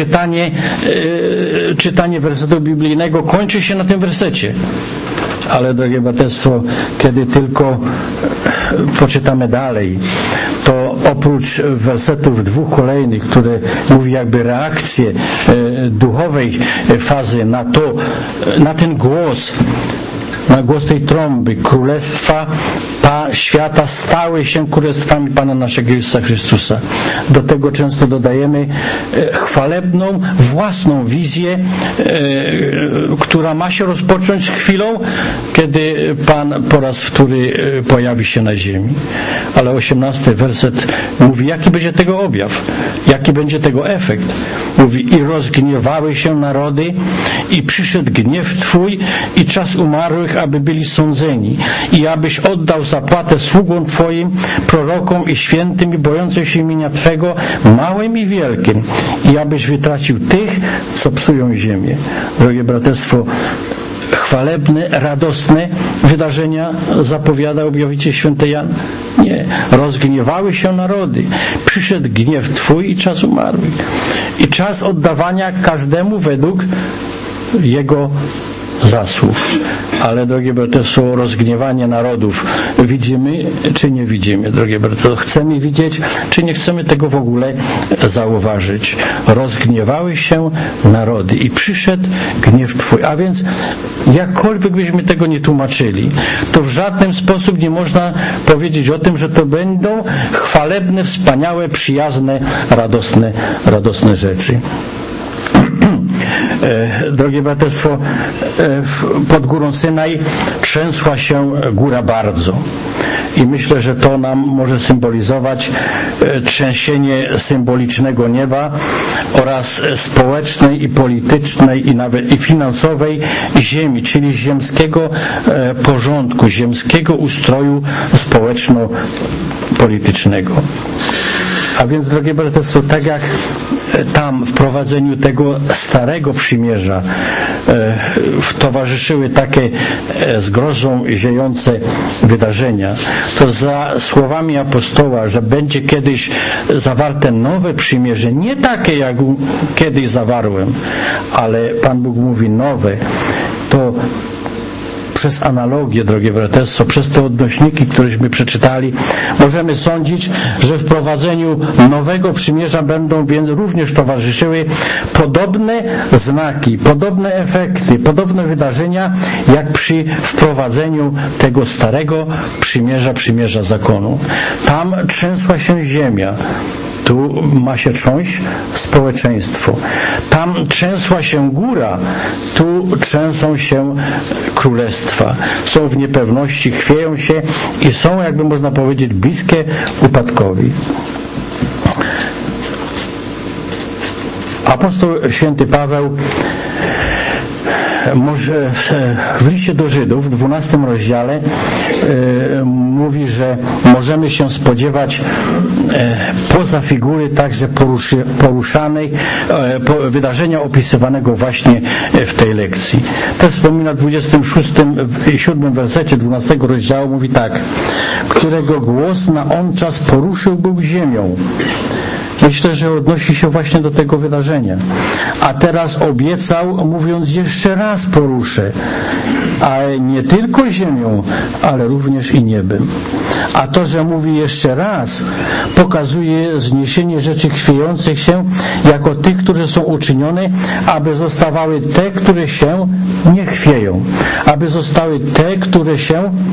Speaker 1: czytanie wersetu biblijnego kończy się na tym wersecie. Ale, drogie braterstwo, kiedy tylko poczytamy dalej, to oprócz wersetów dwóch kolejnych, które mówi jakby reakcję duchowej fazy na ten głos, na głos tej trąby, królestwa świata stały się królestwami Pana naszego Jezusa Chrystusa. Do tego często dodajemy chwalebną, własną wizję, która ma się rozpocząć chwilą, kiedy Pan po raz wtóry pojawi się na ziemi. Ale 18 werset mówi, jaki będzie tego objaw, jaki będzie tego efekt. Mówi: i rozgniewały się narody i przyszedł gniew Twój i czas umarłych, aby byli sądzeni i abyś oddał zapłatę sługom Twoim, prorokom i świętym i bojącym się imienia Twego, małym i wielkim, i abyś wytracił tych, co psują ziemię. Drogie braterstwo, chwalebne, radosne wydarzenia zapowiada objawiciel święty Jan? Nie. Rozgniewały się narody. Przyszedł gniew Twój i czas umarłych. I czas oddawania każdemu według jego zasług. Ale, drogie braterstwo, rozgniewanie narodów widzimy, czy nie widzimy, drogie braterstwo? Chcemy widzieć, czy nie chcemy tego w ogóle zauważyć? Rozgniewały się narody i przyszedł gniew Twój. A więc jakkolwiek byśmy tego nie tłumaczyli, to w żaden sposób nie można powiedzieć o tym, że to będą chwalebne, wspaniałe, przyjazne, radosne rzeczy. Drogie braterstwo, pod górą Synaj trzęsła się góra bardzo. I myślę, że to nam może symbolizować trzęsienie symbolicznego nieba oraz społecznej i politycznej i nawet i finansowej ziemi, czyli ziemskiego porządku, ziemskiego ustroju społeczno-politycznego. A więc, drogie braterstwo, tak jak tam w prowadzeniu tego starego przymierza towarzyszyły takie zgrozą ziejące wydarzenia, to za słowami apostoła, że będzie kiedyś zawarte nowe przymierze, nie takie jak kiedyś zawarłem, ale Pan Bóg mówi nowe, to przez analogię, drogie braterstwo, przez te odnośniki, któreśmy przeczytali, możemy sądzić, że w prowadzeniu nowego przymierza będą więc również towarzyszyły podobne znaki, podobne efekty, podobne wydarzenia, jak przy wprowadzeniu tego starego przymierza zakonu. Tam trzęsła się ziemia. Tu ma się trząść społeczeństwo. Tam trzęsła się góra, tu trzęsą się królestwa. Są w niepewności, chwieją się i są, jakby można powiedzieć, bliskie upadkowi. Apostoł święty Paweł może w liście do Żydów w 12 rozdziale mówi, że możemy się spodziewać poza figury także poruszanej wydarzenia opisywanego właśnie w tej lekcji. To wspomina w 26 i 7 wersecie 12 rozdziału, mówi tak: którego głos na on czas poruszył Bóg ziemią. Myślę, że odnosi się właśnie do tego wydarzenia. A teraz obiecał, mówiąc: jeszcze raz poruszę, a nie tylko ziemią, ale również i niebem. A to, że mówi jeszcze raz, pokazuje zniesienie rzeczy chwiejących się jako tych, które są uczynione, aby zostawały te, które się nie chwieją. Aby zostały te, które się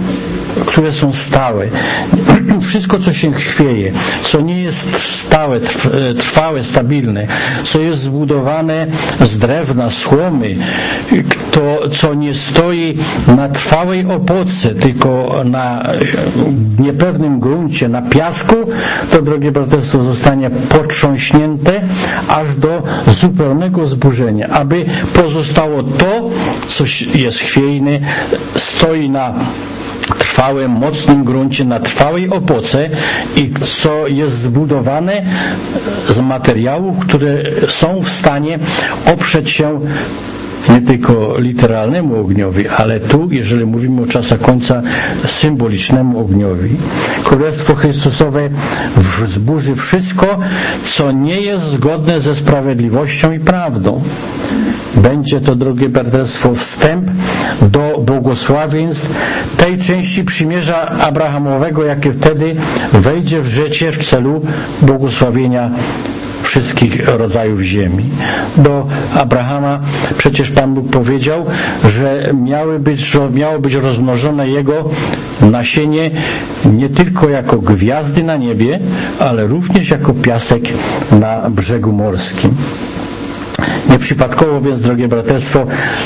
Speaker 1: które są stałe. Wszystko, co się chwieje, co nie jest stałe, trwałe, stabilne, co jest zbudowane z drewna, słomy, to, co nie stoi na trwałej opoce, tylko na niepewnym gruncie, na piasku, to, drogie braterstwo, zostanie potrząśnięte aż do zupełnego zburzenia, aby pozostało to, co jest chwiejne, stoi na trwałym, mocnym gruncie, na trwałej opoce i co jest zbudowane z materiałów, które są w stanie oprzeć się nie tylko literalnemu ogniowi, ale tu, jeżeli mówimy o czasach końca, symbolicznemu ogniowi. Królestwo Chrystusowe zburzy wszystko, co nie jest zgodne ze sprawiedliwością i prawdą. Będzie to, drogie braterstwo, wstęp do błogosławieństw tej części przymierza abrahamowego, jakie wtedy wejdzie w życie w celu błogosławienia wszystkich rodzajów ziemi. Do Abrahama przecież Pan Bóg powiedział, że miało być rozmnożone jego nasienie nie tylko jako gwiazdy na niebie, ale również jako piasek na brzegu morskim. Nieprzypadkowo więc, drogie braterstwo,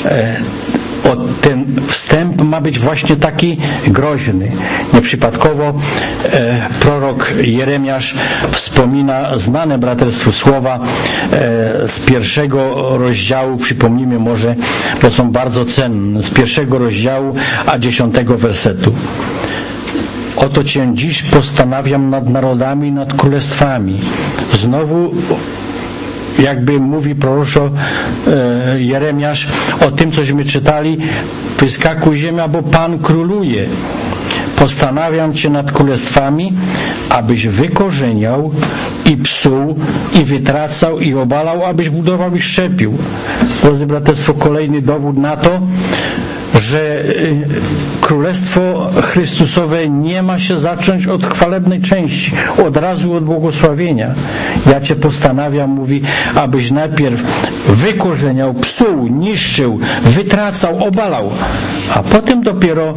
Speaker 1: ten wstęp ma być właśnie taki groźny. Nieprzypadkowo prorok Jeremiasz wspomina znane braterstwu słowa z 1 rozdziału, przypomnijmy może, to są bardzo cenne, z 1 rozdziału, a 10 wersetu. Oto Cię dziś postanawiam nad narodami, nad królestwami. Znowu jakby mówi proroczo Jeremiasz o tym, cośmy czytali, wyskakuj ziemia, bo Pan króluje. Postanawiam Cię nad królestwami, abyś wykorzeniał i psuł, i wytracał, i obalał, abyś budował i szczepił. Drodzy braterstwo, kolejny dowód na to, że Królestwo Chrystusowe nie ma się zacząć od chwalebnej części, od razu od błogosławienia. Ja Cię postanawiam, mówi, abyś najpierw wykorzeniał, psuł, niszczył, wytracał, obalał, a potem dopiero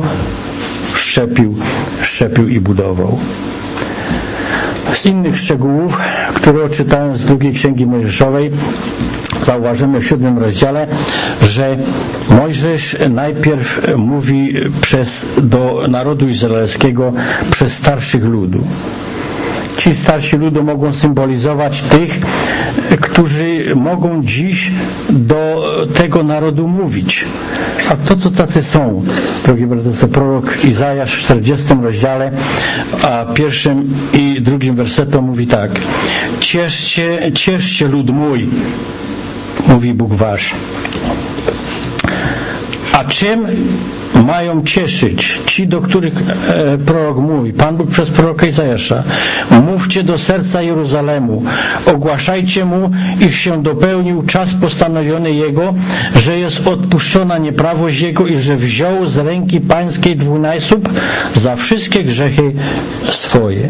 Speaker 1: szczepił i budował. Z innych szczegółów, które odczytałem z drugiej Księgi Mojżeszowej, zauważymy w 7 rozdziale, że Mojżesz najpierw mówi do narodu izraelskiego przez starszych ludu. Ci starsi ludu mogą symbolizować tych, którzy mogą dziś do tego narodu mówić. A kto co tacy są? Drogi braterze, prorok Izajasz w 40 rozdziale, a 1 i 2 wersetem mówi tak: cieszcie lud mój, mówi Bóg wasz. A czym mają cieszyć ci, do których prorok mówi? Pan Bóg przez proroka Izajasza. Mówcie do serca Jeruzalemu, ogłaszajcie mu, iż się dopełnił czas postanowiony jego, że jest odpuszczona nieprawość jego i że wziął z ręki pańskiej 12 za wszystkie grzechy swoje.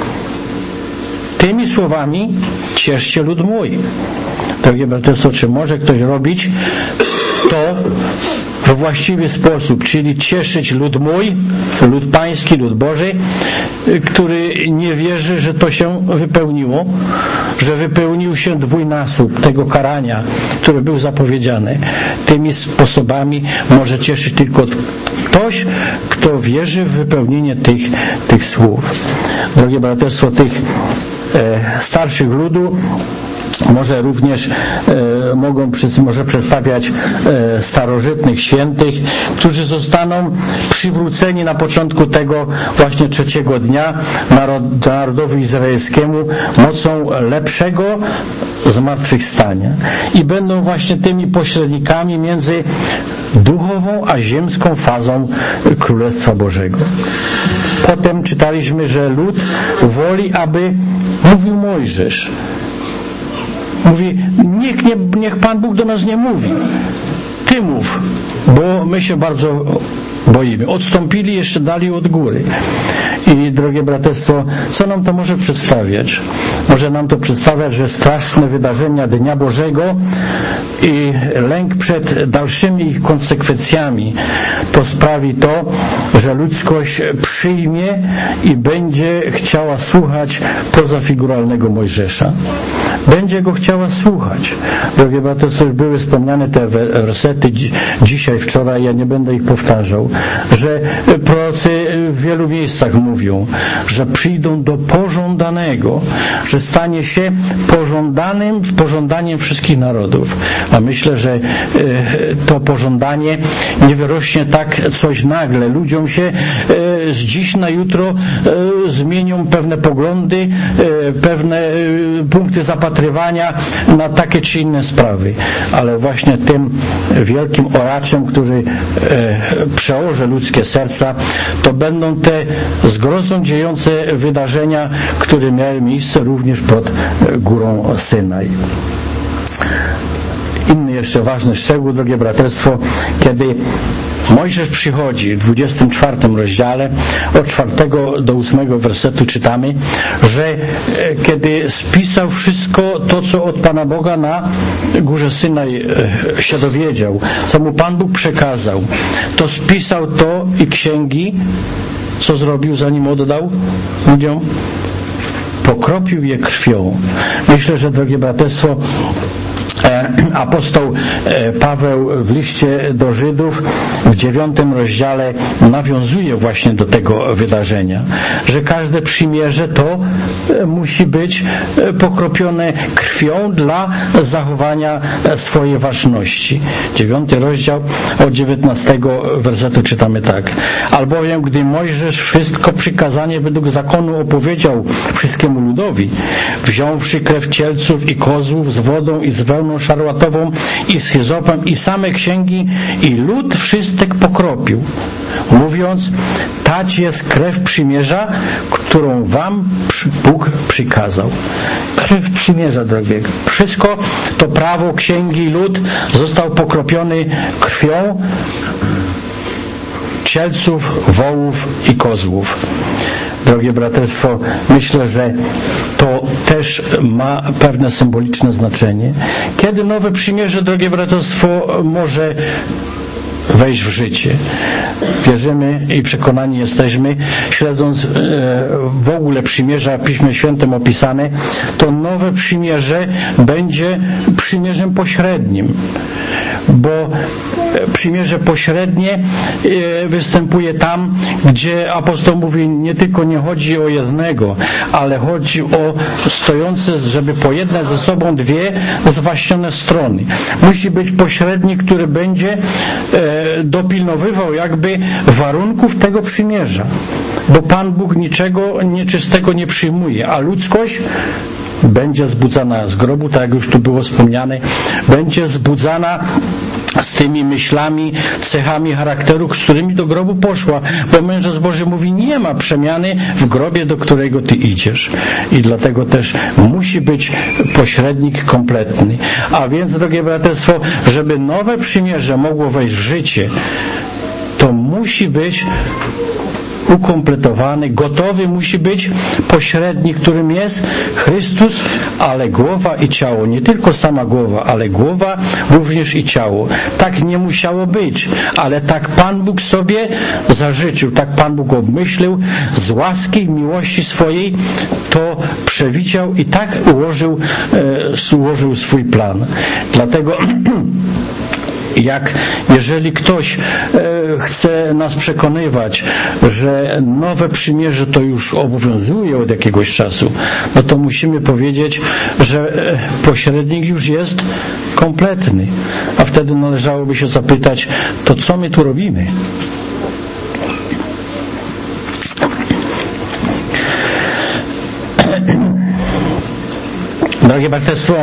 Speaker 1: Tymi słowami cieszcie lud mój. Drogie braterstwo, czy może ktoś robić to we właściwy sposób, czyli cieszyć lud mój, lud pański, lud Boży, który nie wierzy, że to się wypełniło, że wypełnił się dwójnasób tego karania, które był zapowiedziane. Tymi sposobami może cieszyć tylko ktoś, kto wierzy w wypełnienie tych słów. Drogie braterstwo, tych starszych ludu może również może przedstawiać starożytnych świętych, którzy zostaną przywróceni na początku tego właśnie 3 dnia narodowi izraelskiemu mocą lepszego zmartwychwstania i będą właśnie tymi pośrednikami między duchową a ziemską fazą Królestwa Bożego. Potem czytaliśmy, że lud woli, aby mówił Mojżesz. Mówi, niech Pan Bóg do nas nie mówi. Ty mów, bo my się bardzo boimy. Odstąpili, jeszcze dali od góry. I drogie braterstwo, co nam to może przedstawiać? Może nam to przedstawiać, że straszne wydarzenia Dnia Bożego i lęk przed dalszymi ich konsekwencjami to sprawi to, że ludzkość przyjmie i będzie chciała słuchać pozafiguralnego Mojżesza. Będzie go chciała słuchać. Drogie braterstwo, już były wspomniane te wersety dzisiaj, wczoraj, ja nie będę ich powtarzał, że prorocy w wielu miejscach mówią, że przyjdą do pożądanego, że stanie się pożądaniem wszystkich narodów. A myślę, że to pożądanie nie wyrośnie tak coś nagle. Ludziom się z dziś na jutro zmienią pewne poglądy, pewne punkty zapatrywania na takie czy inne sprawy. Ale właśnie tym wielkim oraczem, który przeorze ludzkie serca, to będą te zgrozą dziejące wydarzenia, które miały miejsce również pod górą Synaj. Inny jeszcze ważny szczegół, drogie braterstwo, kiedy Mojżesz przychodzi w 24 rozdziale, od 4 do 8 wersetu czytamy, że kiedy spisał wszystko to, co od Pana Boga na górze Synaj się dowiedział, co mu Pan Bóg przekazał, to spisał to i księgi, co zrobił, zanim oddał ludziom? Pokropił je krwią. Myślę, że, drogie braterstwo, apostoł Paweł w liście do Żydów w 9 rozdziale nawiązuje właśnie do tego wydarzenia, że każde przymierze to musi być pokropione krwią dla zachowania swojej ważności. 9 rozdział od 19 wersetu czytamy tak: albowiem gdy Mojżesz wszystko przykazanie według zakonu opowiedział wszystkiemu ludowi, wziąwszy krew cielców i kozłów z wodą i z wełną szarłatową i z hyzopem i same księgi i lud wszystek pokropił, mówiąc: tać jest krew przymierza, którą wam Bóg przykazał. Krew przymierza, drogiego. Wszystko to prawo, księgi, lud został pokropiony krwią cielców, wołów i kozłów. Drogie braterstwo, myślę, że to też ma pewne symboliczne znaczenie. Kiedy nowe przymierze, drogie braterstwo, może wejść w życie? Wierzymy i przekonani jesteśmy, śledząc w ogóle przymierza w Piśmie Świętym opisane, to nowe przymierze będzie przymierzem pośrednim, bo przymierze pośrednie występuje tam, gdzie apostoł mówi, nie tylko nie chodzi o jednego, ale chodzi o stojące, żeby pojednać ze sobą dwie zwaśnione strony. Musi być pośredni, który będzie dopilnowywał jakby warunków tego przymierza, bo Pan Bóg niczego nieczystego nie przyjmuje, a ludzkość będzie zbudzana z grobu, tak jak już tu było wspomniane, będzie zbudzana z tymi myślami, cechami charakteru, z którymi do grobu poszła, bo mężczyzna Boży mówi, nie ma przemiany w grobie, do którego ty idziesz. I dlatego też musi być pośrednik kompletny. A więc, drogie braterstwo, żeby nowe przymierze mogło wejść w życie, to musi być ukompletowany, gotowy musi być pośrednik, którym jest Chrystus, ale głowa i ciało. Nie tylko sama głowa, ale głowa również i ciało. Tak nie musiało być, ale tak Pan Bóg sobie zażyczył, tak Pan Bóg obmyślił, z łaski i miłości swojej to przewidział i tak ułożył swój plan. Dlatego jeżeli ktoś chce nas przekonywać, że nowe przymierze to już obowiązuje od jakiegoś czasu, no to musimy powiedzieć, że pośrednik już jest kompletny. A wtedy należałoby się zapytać, to co my tu robimy? Drogie braterstwo,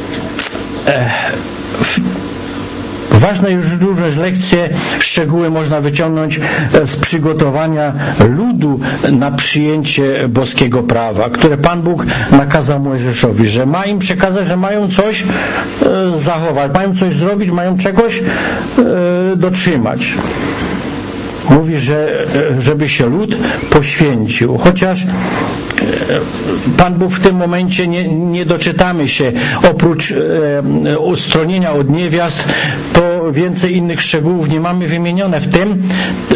Speaker 1: ważne już również lekcje, szczegóły można wyciągnąć z przygotowania ludu na przyjęcie boskiego prawa, które Pan Bóg nakazał Mojżeszowi, że ma im przekazać, że mają coś zachować, mają coś zrobić, mają czegoś dotrzymać. mówi, żeby się lud poświęcił. Chociaż Pan Bóg w tym momencie nie doczytamy się, oprócz ustronienia od niewiast, to więcej innych szczegółów nie mamy wymienione w tym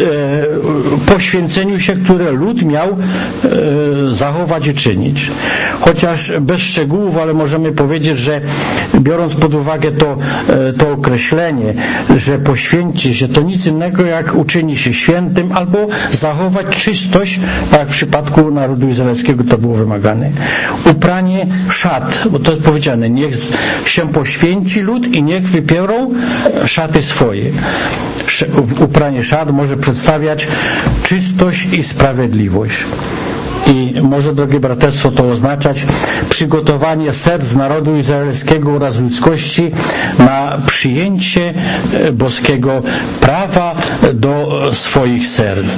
Speaker 1: poświęceniu się, które lud miał zachować i czynić. Chociaż bez szczegółów, ale możemy powiedzieć, że biorąc pod uwagę to określenie, że poświęci się, to nic innego jak uczyni się świętym albo zachować czystość, tak jak w przypadku narodu izraelskiego to było wymagane. Upranie szat, bo to jest powiedziane, niech się poświęci lud i niech wypiorą szaty swoje. Upranie szat może przedstawiać czystość i sprawiedliwość. I może, drogie braterstwo, to oznaczać przygotowanie serc narodu izraelskiego oraz ludzkości na przyjęcie boskiego prawa do swoich serc.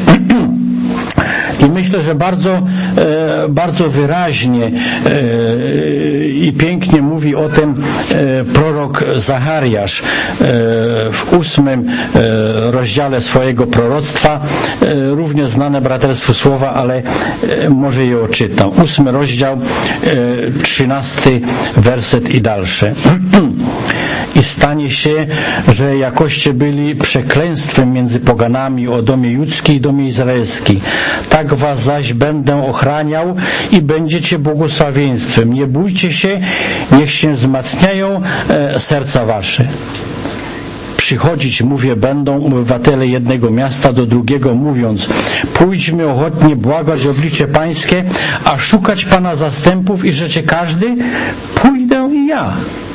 Speaker 1: I myślę, że bardzo wyraźnie i pięknie mówi o tym prorok Zachariasz w 8 rozdziale swojego proroctwa, również znane braterstwu słowa, ale może je odczytam. 8 rozdział, 13 werset i dalsze. I stanie się, że jakoście byli przekleństwem między poganami o domie judzki i domie izraelski. Tak was zaś będę ochraniał i będziecie błogosławieństwem. Nie bójcie się, niech się wzmacniają serca wasze. Przychodzić, mówię, będą obywatele jednego miasta do drugiego, mówiąc: pójdźmy ochotnie błagać oblicze Pańskie, a szukać Pana zastępów, i rzeczy każdy: pójdę i ja.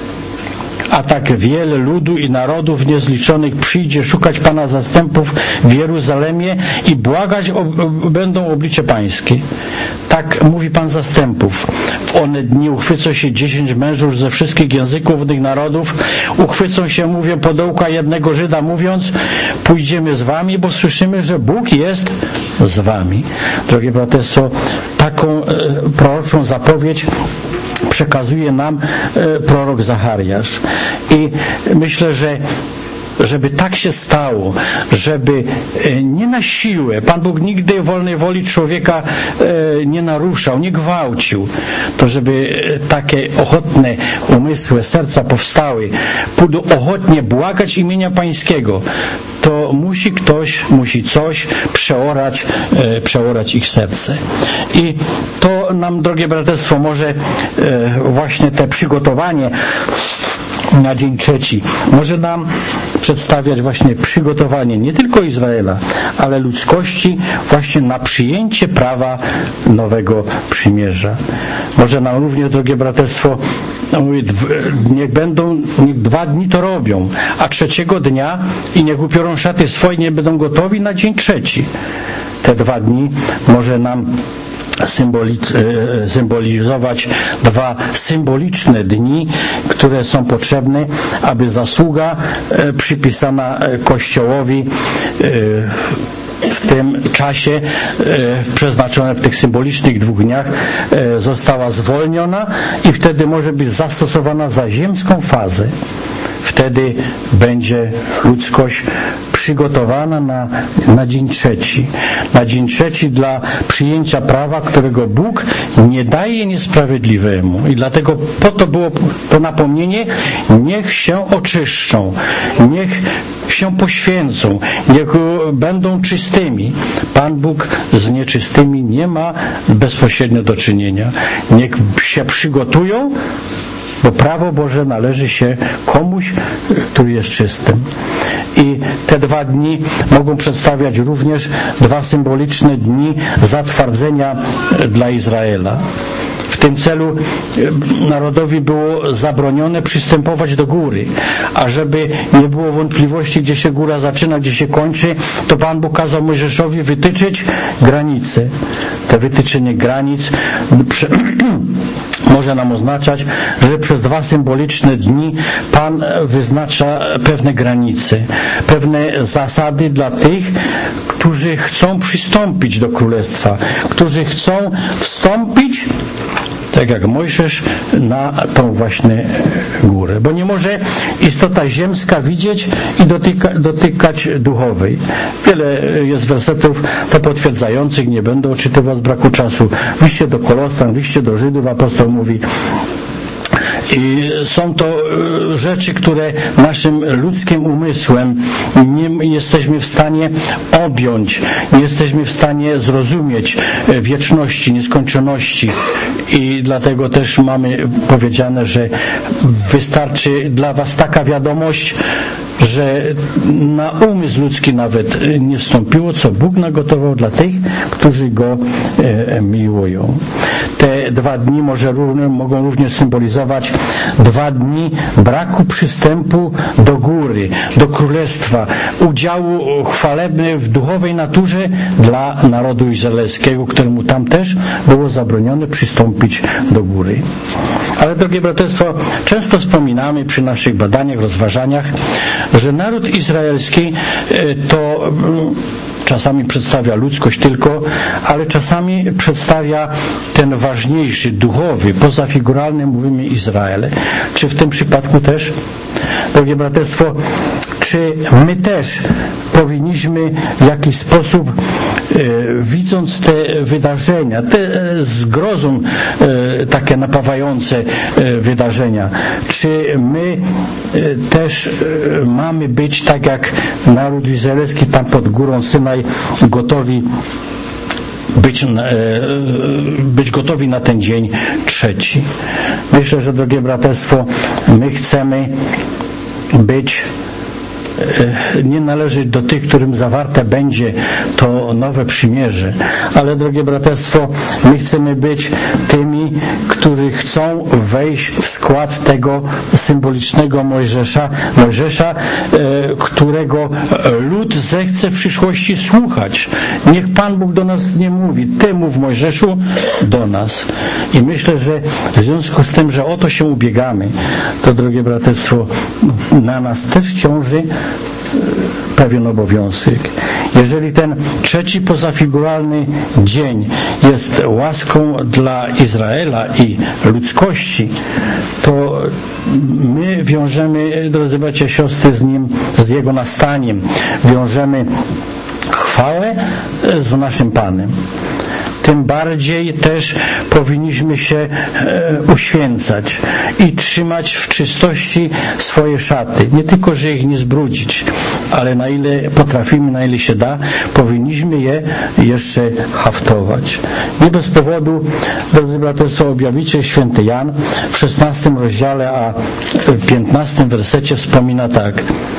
Speaker 1: A tak wiele ludu i narodów niezliczonych przyjdzie szukać Pana zastępów w Jeruzalemie i błagać będą oblicze Pańskie. Tak mówi Pan zastępów. W one dni uchwycą się 10 mężów ze wszystkich języków tych narodów. Uchwycą się, mówię, podołka jednego Żyda, mówiąc: pójdziemy z wami, bo słyszymy, że Bóg jest z wami. Drogie braterstwo, taką proroczą zapowiedź przekazuje nam prorok Zachariasz. I myślę, że żeby tak się stało, żeby nie na siłę, Pan Bóg nigdy wolnej woli człowieka nie naruszał, nie gwałcił, to żeby takie ochotne umysły, serca powstały, pójdą ochotnie błagać imienia Pańskiego, to musi coś przeorać ich serce. I to nam, drogie braterstwo, może właśnie te przygotowanie na dzień trzeci może nam przedstawiać właśnie przygotowanie nie tylko Izraela, ale ludzkości właśnie na przyjęcie prawa nowego przymierza. Może nam również, drogie braterstwo, niech 2 dni to robią, a 3 dnia i niech upiorą szaty swoje, nie będą gotowi na dzień trzeci. Te 2 dni może nam symbolizować 2 symboliczne dni, które są potrzebne, aby zasługa przypisana Kościołowi w tym czasie przeznaczone w tych symbolicznych 2 dniach została zwolniona i wtedy może być zastosowana za ziemską fazę. Wtedy będzie ludzkość przygotowana na dzień trzeci. Na dzień trzeci dla przyjęcia prawa, którego Bóg nie daje niesprawiedliwemu. I dlatego po to było to napomnienie: niech się oczyszczą, niech się poświęcą, niech będą czystymi. Pan Bóg z nieczystymi nie ma bezpośrednio do czynienia. Niech się przygotują, bo prawo Boże należy się komuś, który jest czystym. I te 2 dni mogą przedstawiać również 2 symboliczne dni zatwardzenia dla Izraela. W tym celu narodowi było zabronione przystępować do góry, a żeby nie było wątpliwości, gdzie się góra zaczyna, gdzie się kończy, to Pan Bóg kazał Mojżeszowi wytyczyć granice. Te wytyczenie granic może nam oznaczać, że przez 2 symboliczne dni Pan wyznacza pewne granice, pewne zasady dla tych, którzy chcą przystąpić do Królestwa, którzy chcą wstąpić tak jak Mojżesz, na tą właśnie górę. Bo nie może istota ziemska widzieć i dotykać duchowej. Wiele jest wersetów to potwierdzających, nie będę odczytywał z braku czasu. W liście do Kolosan, w liście do Żydów apostoł mówi, i są to rzeczy, które naszym ludzkim umysłem nie jesteśmy w stanie objąć, nie jesteśmy w stanie zrozumieć wieczności, nieskończoności i dlatego też mamy powiedziane, że wystarczy dla was taka wiadomość, że na umysł ludzki nawet nie wstąpiło, co Bóg nagotował dla tych, którzy Go miłują. Te 2 dni mogą również symbolizować 2 dni braku przystępu do góry, do królestwa, udziału chwalebny w duchowej naturze dla narodu izraelskiego, któremu tam też było zabronione przystąpić do góry. Ale drogie braterstwo, często wspominamy przy naszych badaniach, rozważaniach, że naród izraelski to czasami przedstawia ludzkość tylko, ale czasami przedstawia ten ważniejszy, duchowy, pozafiguralny, mówimy Izrael. Czy w tym przypadku też, drogie braterstwo, czy my też powinniśmy w jakiś sposób, widząc te wydarzenia, te zgrozą takie napawające wydarzenia, czy my też mamy być tak jak naród izraelski tam pod górą Synaj, być gotowi na ten dzień 3. Myślę, że drogie braterstwo, my chcemy nie należeć do tych, którym zawarte będzie to nowe przymierze, ale drogie braterstwo, my chcemy być tymi, którzy chcą wejść w skład tego symbolicznego Mojżesza, którego lud zechce w przyszłości słuchać. Niech Pan Bóg do nas nie mówi, Ty mów Mojżeszu do nas. I myślę, że w związku z tym, że o to się ubiegamy, to drogie braterstwo, na nas też ciąży pewien obowiązek. Jeżeli ten 3 pozafiguralny dzień jest łaską dla Izraela i ludzkości, to my wiążemy, drodzy bracia, siostry, z Jego nastaniem. Wiążemy chwałę z naszym Panem. Tym bardziej też powinniśmy się uświęcać i trzymać w czystości swoje szaty. Nie tylko, że ich nie zbrudzić, ale na ile potrafimy, na ile się da, powinniśmy je jeszcze haftować. Nie bez powodu, drodzy braterstwo, Objawiciel święty Jan w 16 rozdziale, a w 15 wersecie wspomina tak: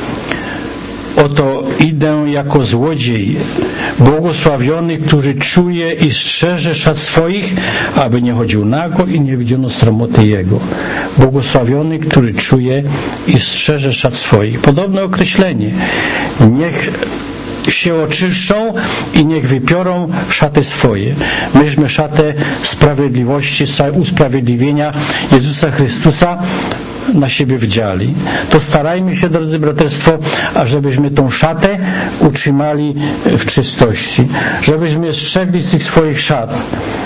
Speaker 1: oto idę jako złodziej, błogosławiony, który czuje i strzeże szat swoich, aby nie chodził nago i nie widziano sromoty jego. Błogosławiony, który czuje i strzeże szat swoich. Podobne określenie. Niech się oczyszczą i niech wypiorą szaty swoje. Myśmy szatę sprawiedliwości, usprawiedliwienia Jezusa Chrystusa na siebie wdziali. To starajmy się, drodzy braterstwo, ażebyśmy tą szatę utrzymali w czystości, żebyśmy strzegli z tych swoich szat.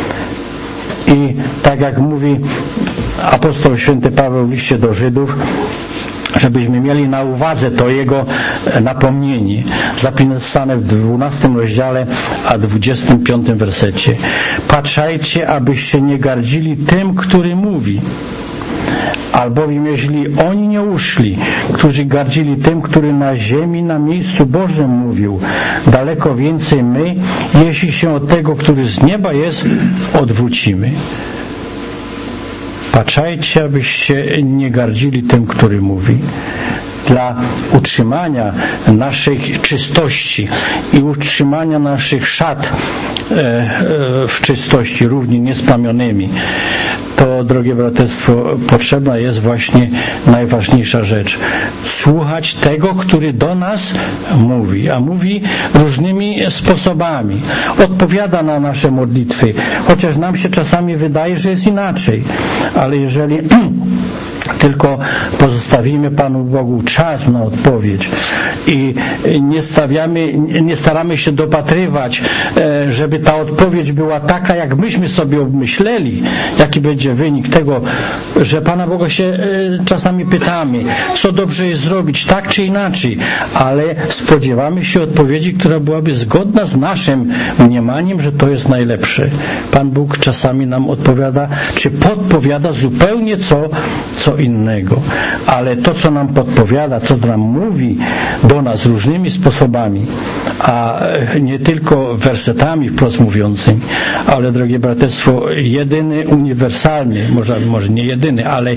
Speaker 1: I tak jak mówi apostoł święty Paweł w liście do Żydów, żebyśmy mieli na uwadze to jego napomnienie, zapisane w 12 rozdziale, a 25 wersecie. Patrzajcie, abyście nie gardzili tym, który mówi. Albowiem jeśli oni nie uszli, którzy gardzili tym, który na ziemi, na miejscu Bożym mówił, daleko więcej my, jeśli się od tego, który z nieba jest, odwrócimy. Patrzajcie, abyście nie gardzili tym, który mówi. Dla utrzymania naszej czystości i utrzymania naszych szat w czystości, równie niesplamionymi, to, drogie braterstwo, potrzebna jest właśnie najważniejsza rzecz. Słuchać tego, który do nas mówi, a mówi różnymi sposobami. Odpowiada na nasze modlitwy, chociaż nam się czasami wydaje, że jest inaczej. Ale jeżeli Tylko pozostawimy Panu Bogu czas na odpowiedź i nie staramy się dopatrywać, żeby ta odpowiedź była taka, jak myśmy sobie obmyśleli, jaki będzie wynik tego, że Pana Boga się czasami pytamy, co dobrze jest zrobić, tak czy inaczej, ale spodziewamy się odpowiedzi, która byłaby zgodna z naszym mniemaniem, że to jest najlepsze. Pan Bóg czasami nam odpowiada, czy podpowiada zupełnie co innego. Ale to, co nam podpowiada, co nam mówi do nas różnymi sposobami, a nie tylko wersetami wprost mówiącymi, ale, drogie braterstwo, jedyny uniwersalny, może nie jedyny, ale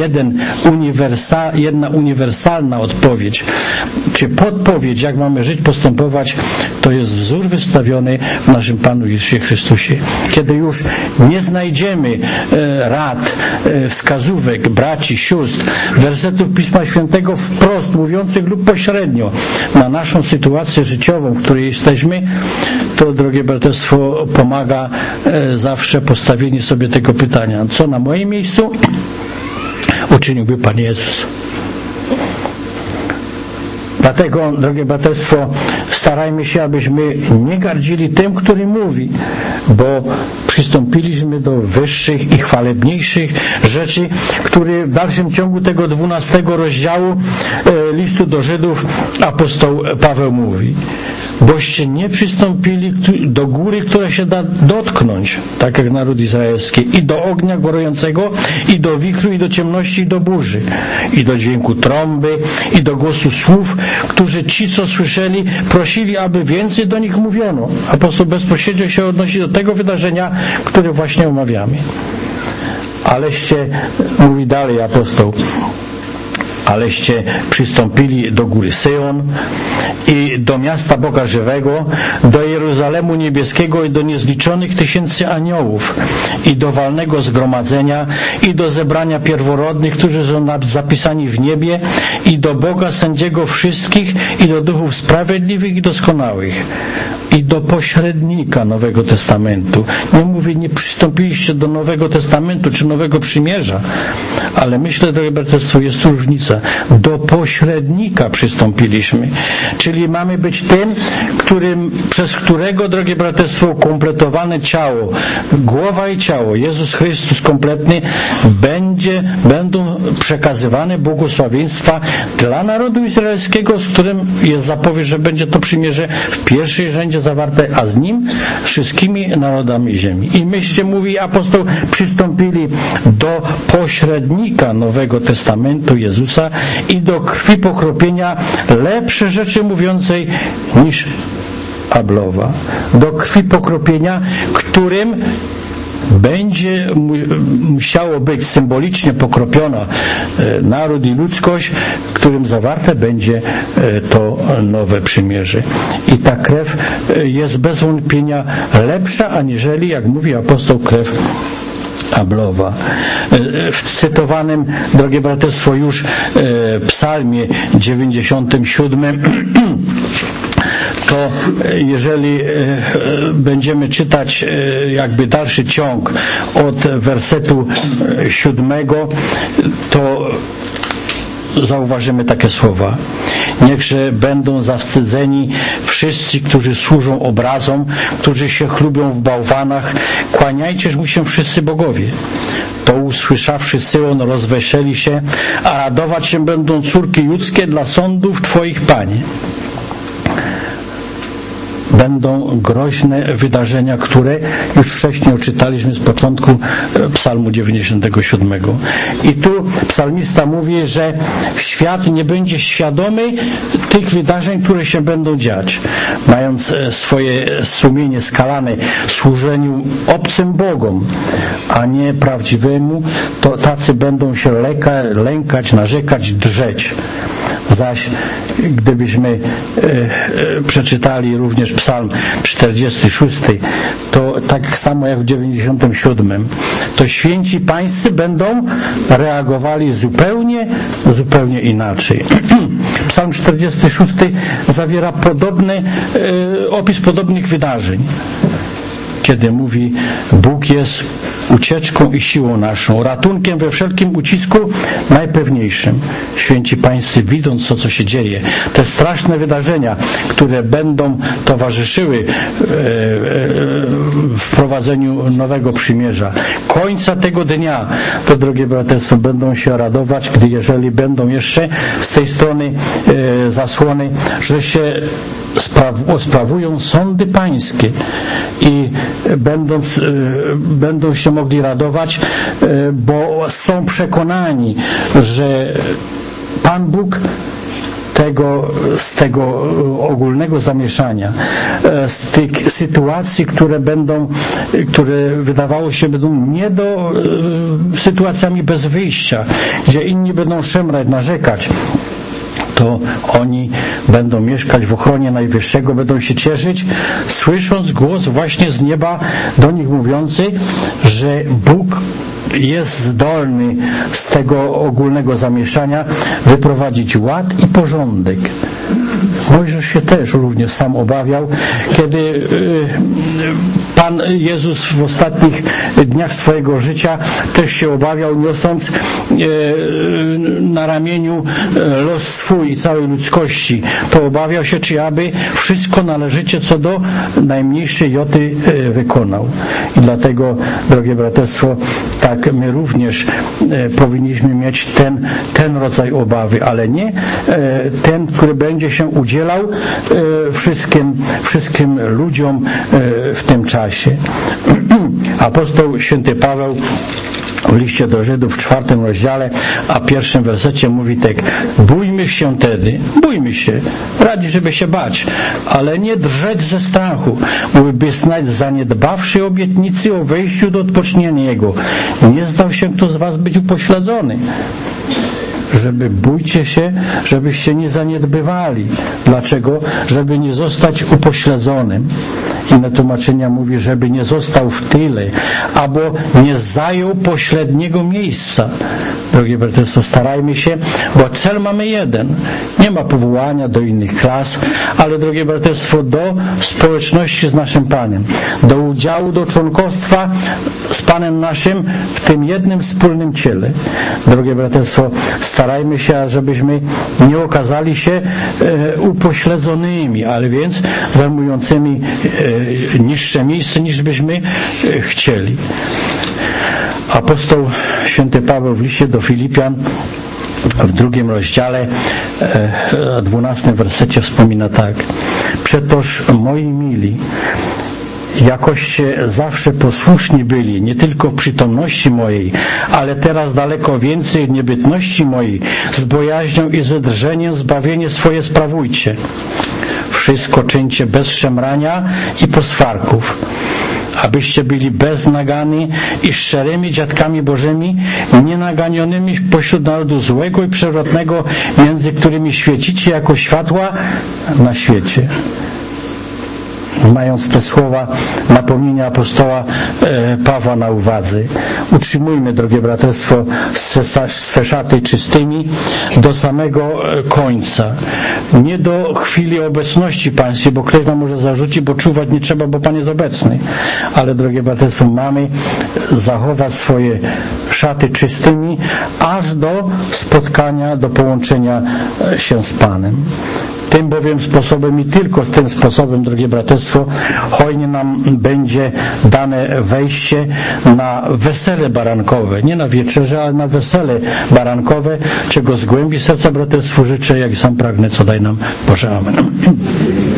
Speaker 1: jedna uniwersalna odpowiedź, czy podpowiedź, jak mamy żyć, postępować, to jest wzór wystawiony w naszym Panu Jezusie Chrystusie. Kiedy już nie znajdziemy rad, wskazówek, braci, sióstr, wersetów Pisma Świętego wprost mówiących lub pośrednio na naszą sytuację życiową, w której jesteśmy, to, drogie braterstwo, pomaga zawsze postawienie sobie tego pytania: co na moim miejscu uczyniłby Pan Jezus? Dlatego, drogie braterstwo, starajmy się, abyśmy nie gardzili tym, który mówi, bo przystąpiliśmy do wyższych i chwalebniejszych rzeczy, które w dalszym ciągu tego 12 rozdziału listu do Żydów apostoł Paweł mówi. Boście nie przystąpili do góry, która się da dotknąć, tak jak naród izraelski, i do ognia gorującego, i do wichru, i do ciemności, i do burzy, i do dźwięku trąby, i do głosu słów, którzy ci, co słyszeli, prosili, aby więcej do nich mówiono. Apostoł bezpośrednio się odnosi do tego wydarzenia, które właśnie omawiamy. Aleście, mówi dalej apostoł, aleście przystąpili do góry Syjon i do miasta Boga żywego, do Jeruzalemu niebieskiego i do niezliczonych tysięcy aniołów i do walnego zgromadzenia i do zebrania pierworodnych, którzy są zapisani w niebie, i do Boga sędziego wszystkich i do duchów sprawiedliwych i doskonałych i do pośrednika Nowego Testamentu. Nie mówię, nie przystąpiliście do Nowego Testamentu czy Nowego Przymierza, ale myślę, drogie braterstwo, jest różnica. Do pośrednika przystąpiliśmy, czyli mamy być tym, przez którego, drogie braterstwo, kompletowane ciało, głowa i ciało, Jezus Chrystus kompletny, będą przekazywane błogosławieństwa dla narodu izraelskiego, z którym jest zapowiedź, że będzie to przymierze w pierwszej rzędzie zawarte, a z nim wszystkimi narodami ziemi. I myście, mówi apostoł, przystąpili do pośrednika Nowego Testamentu Jezusa i do krwi pokropienia lepsze rzeczy mówiącej niż Ablowa. Do krwi pokropienia, którym będzie musiało być symbolicznie pokropiona naród i ludzkość, którym zawarte będzie to nowe przymierze. I ta krew jest bez wątpienia lepsza, aniżeli, jak mówi apostoł, krew Ablowa. W cytowanym, drogie braterstwo, już psalmie 97 to jeżeli będziemy czytać jakby dalszy ciąg od wersetu 7, to zauważymy takie słowa: niechże będą zawstydzeni wszyscy, którzy służą obrazom, którzy się chlubią w bałwanach, kłaniajcież mu się wszyscy bogowie. To usłyszawszy Syjon, rozweseli się, a radować się będą córki judzkie dla sądów Twoich, Panie. Będą groźne wydarzenia, które już wcześniej odczytaliśmy z początku psalmu 97. I tu psalmista mówi, że świat nie będzie świadomy tych wydarzeń, które się będą dziać. Mając swoje sumienie skalane służeniu obcym Bogom, a nie prawdziwemu, to tacy będą się lękać, narzekać, drżeć. Zaś gdybyśmy przeczytali również psalm 46, to tak samo jak w 97, to święci pańscy będą reagowali zupełnie inaczej. Psalm 46 zawiera opis podobnych wydarzeń, kiedy mówi: Bóg jest ucieczką i siłą naszą, ratunkiem we wszelkim ucisku najpewniejszym. Święci Pańscy, widząc to, co się dzieje, te straszne wydarzenia, które będą towarzyszyły wprowadzeniu nowego przymierza, końca tego dnia, to, drogie braterstwo, będą się radować, gdy jeżeli będą jeszcze z tej strony zasłony, że się sprawują sądy pańskie i będą się mogli radować, bo są przekonani, że Pan Bóg z tego ogólnego zamieszania, z tych sytuacji, które wydawało się będą sytuacjami bez wyjścia, gdzie inni będą szemrać, narzekać, to oni będą mieszkać w ochronie Najwyższego, będą się cieszyć, słysząc głos właśnie z nieba do nich mówiący, że Bóg jest zdolny z tego ogólnego zamieszania wyprowadzić ład i porządek. Mojżesz się też również sam obawiał, kiedy Pan Jezus w ostatnich dniach swojego życia też się obawiał, niosąc na ramieniu los swój i całej ludzkości. To obawiał się, czy aby wszystko należycie co do najmniejszej joty wykonał. I dlatego, drogie braterstwo, tak my również powinniśmy mieć ten rodzaj obawy, ale nie ten, który będzie się udzielał wszystkim ludziom w tym czasie. Apostoł święty Paweł w liście do Żydów w 4 rozdziale, a 1 wersecie mówi tak: bójmy się tedy, bójmy się, radzi, żeby się bać, ale nie drżeć ze strachu, by snać zaniedbawszy obietnicy o wejściu do odpocznienia Jego, nie zdał się kto z was być upośledzony. Bójcie się, żebyście nie zaniedbywali. Dlaczego? Żeby nie zostać upośledzonym. Inne tłumaczenia mówi, żeby nie został w tyle, albo nie zajął pośredniego miejsca. Drogie braterstwo, starajmy się, bo cel mamy jeden. Nie ma powołania do innych klas, ale, drogie braterstwo, do społeczności z naszym Panem, do udziału, do członkostwa z Panem naszym w tym jednym wspólnym ciele. Drogie braterstwo, starajmy się, żebyśmy nie okazali się upośledzonymi, ale więc zajmującymi niższe miejsce, niż byśmy chcieli. Apostoł święty Paweł w liście do Filipian w 2 rozdziale 12 wersecie wspomina tak: przetoż, moi mili, jakoście zawsze posłuszni byli, nie tylko w przytomności mojej, ale teraz daleko więcej w niebytności mojej, z bojaźnią i ze drżeniem zbawienie swoje sprawujcie. Wszystko czyńcie bez szemrania i poswarków, abyście byli bez nagany i szczerymi dziadkami Bożymi, nienaganionymi pośród narodu złego i przewrotnego, między którymi świecicie jako światła na świecie. Mając te słowa napomnienia apostoła Pawła na uwadze, utrzymujmy, drogie braterstwo, swe szaty czystymi do samego końca. Nie do chwili obecności Pańskiej, bo ktoś nam może zarzucić, bo czuwać nie trzeba, bo Pan jest obecny. Ale, drogie braterstwo, mamy zachować swoje szaty czystymi aż do spotkania, do połączenia się z Panem. Tym bowiem sposobem i tylko tym sposobem, drogie braterstwo, hojnie nam będzie dane wejście na wesele barankowe. Nie na wieczerze, ale na wesele barankowe, czego z głębi serca braterstwu życzę, jak i sam pragnę, co daj nam Boże. Amen.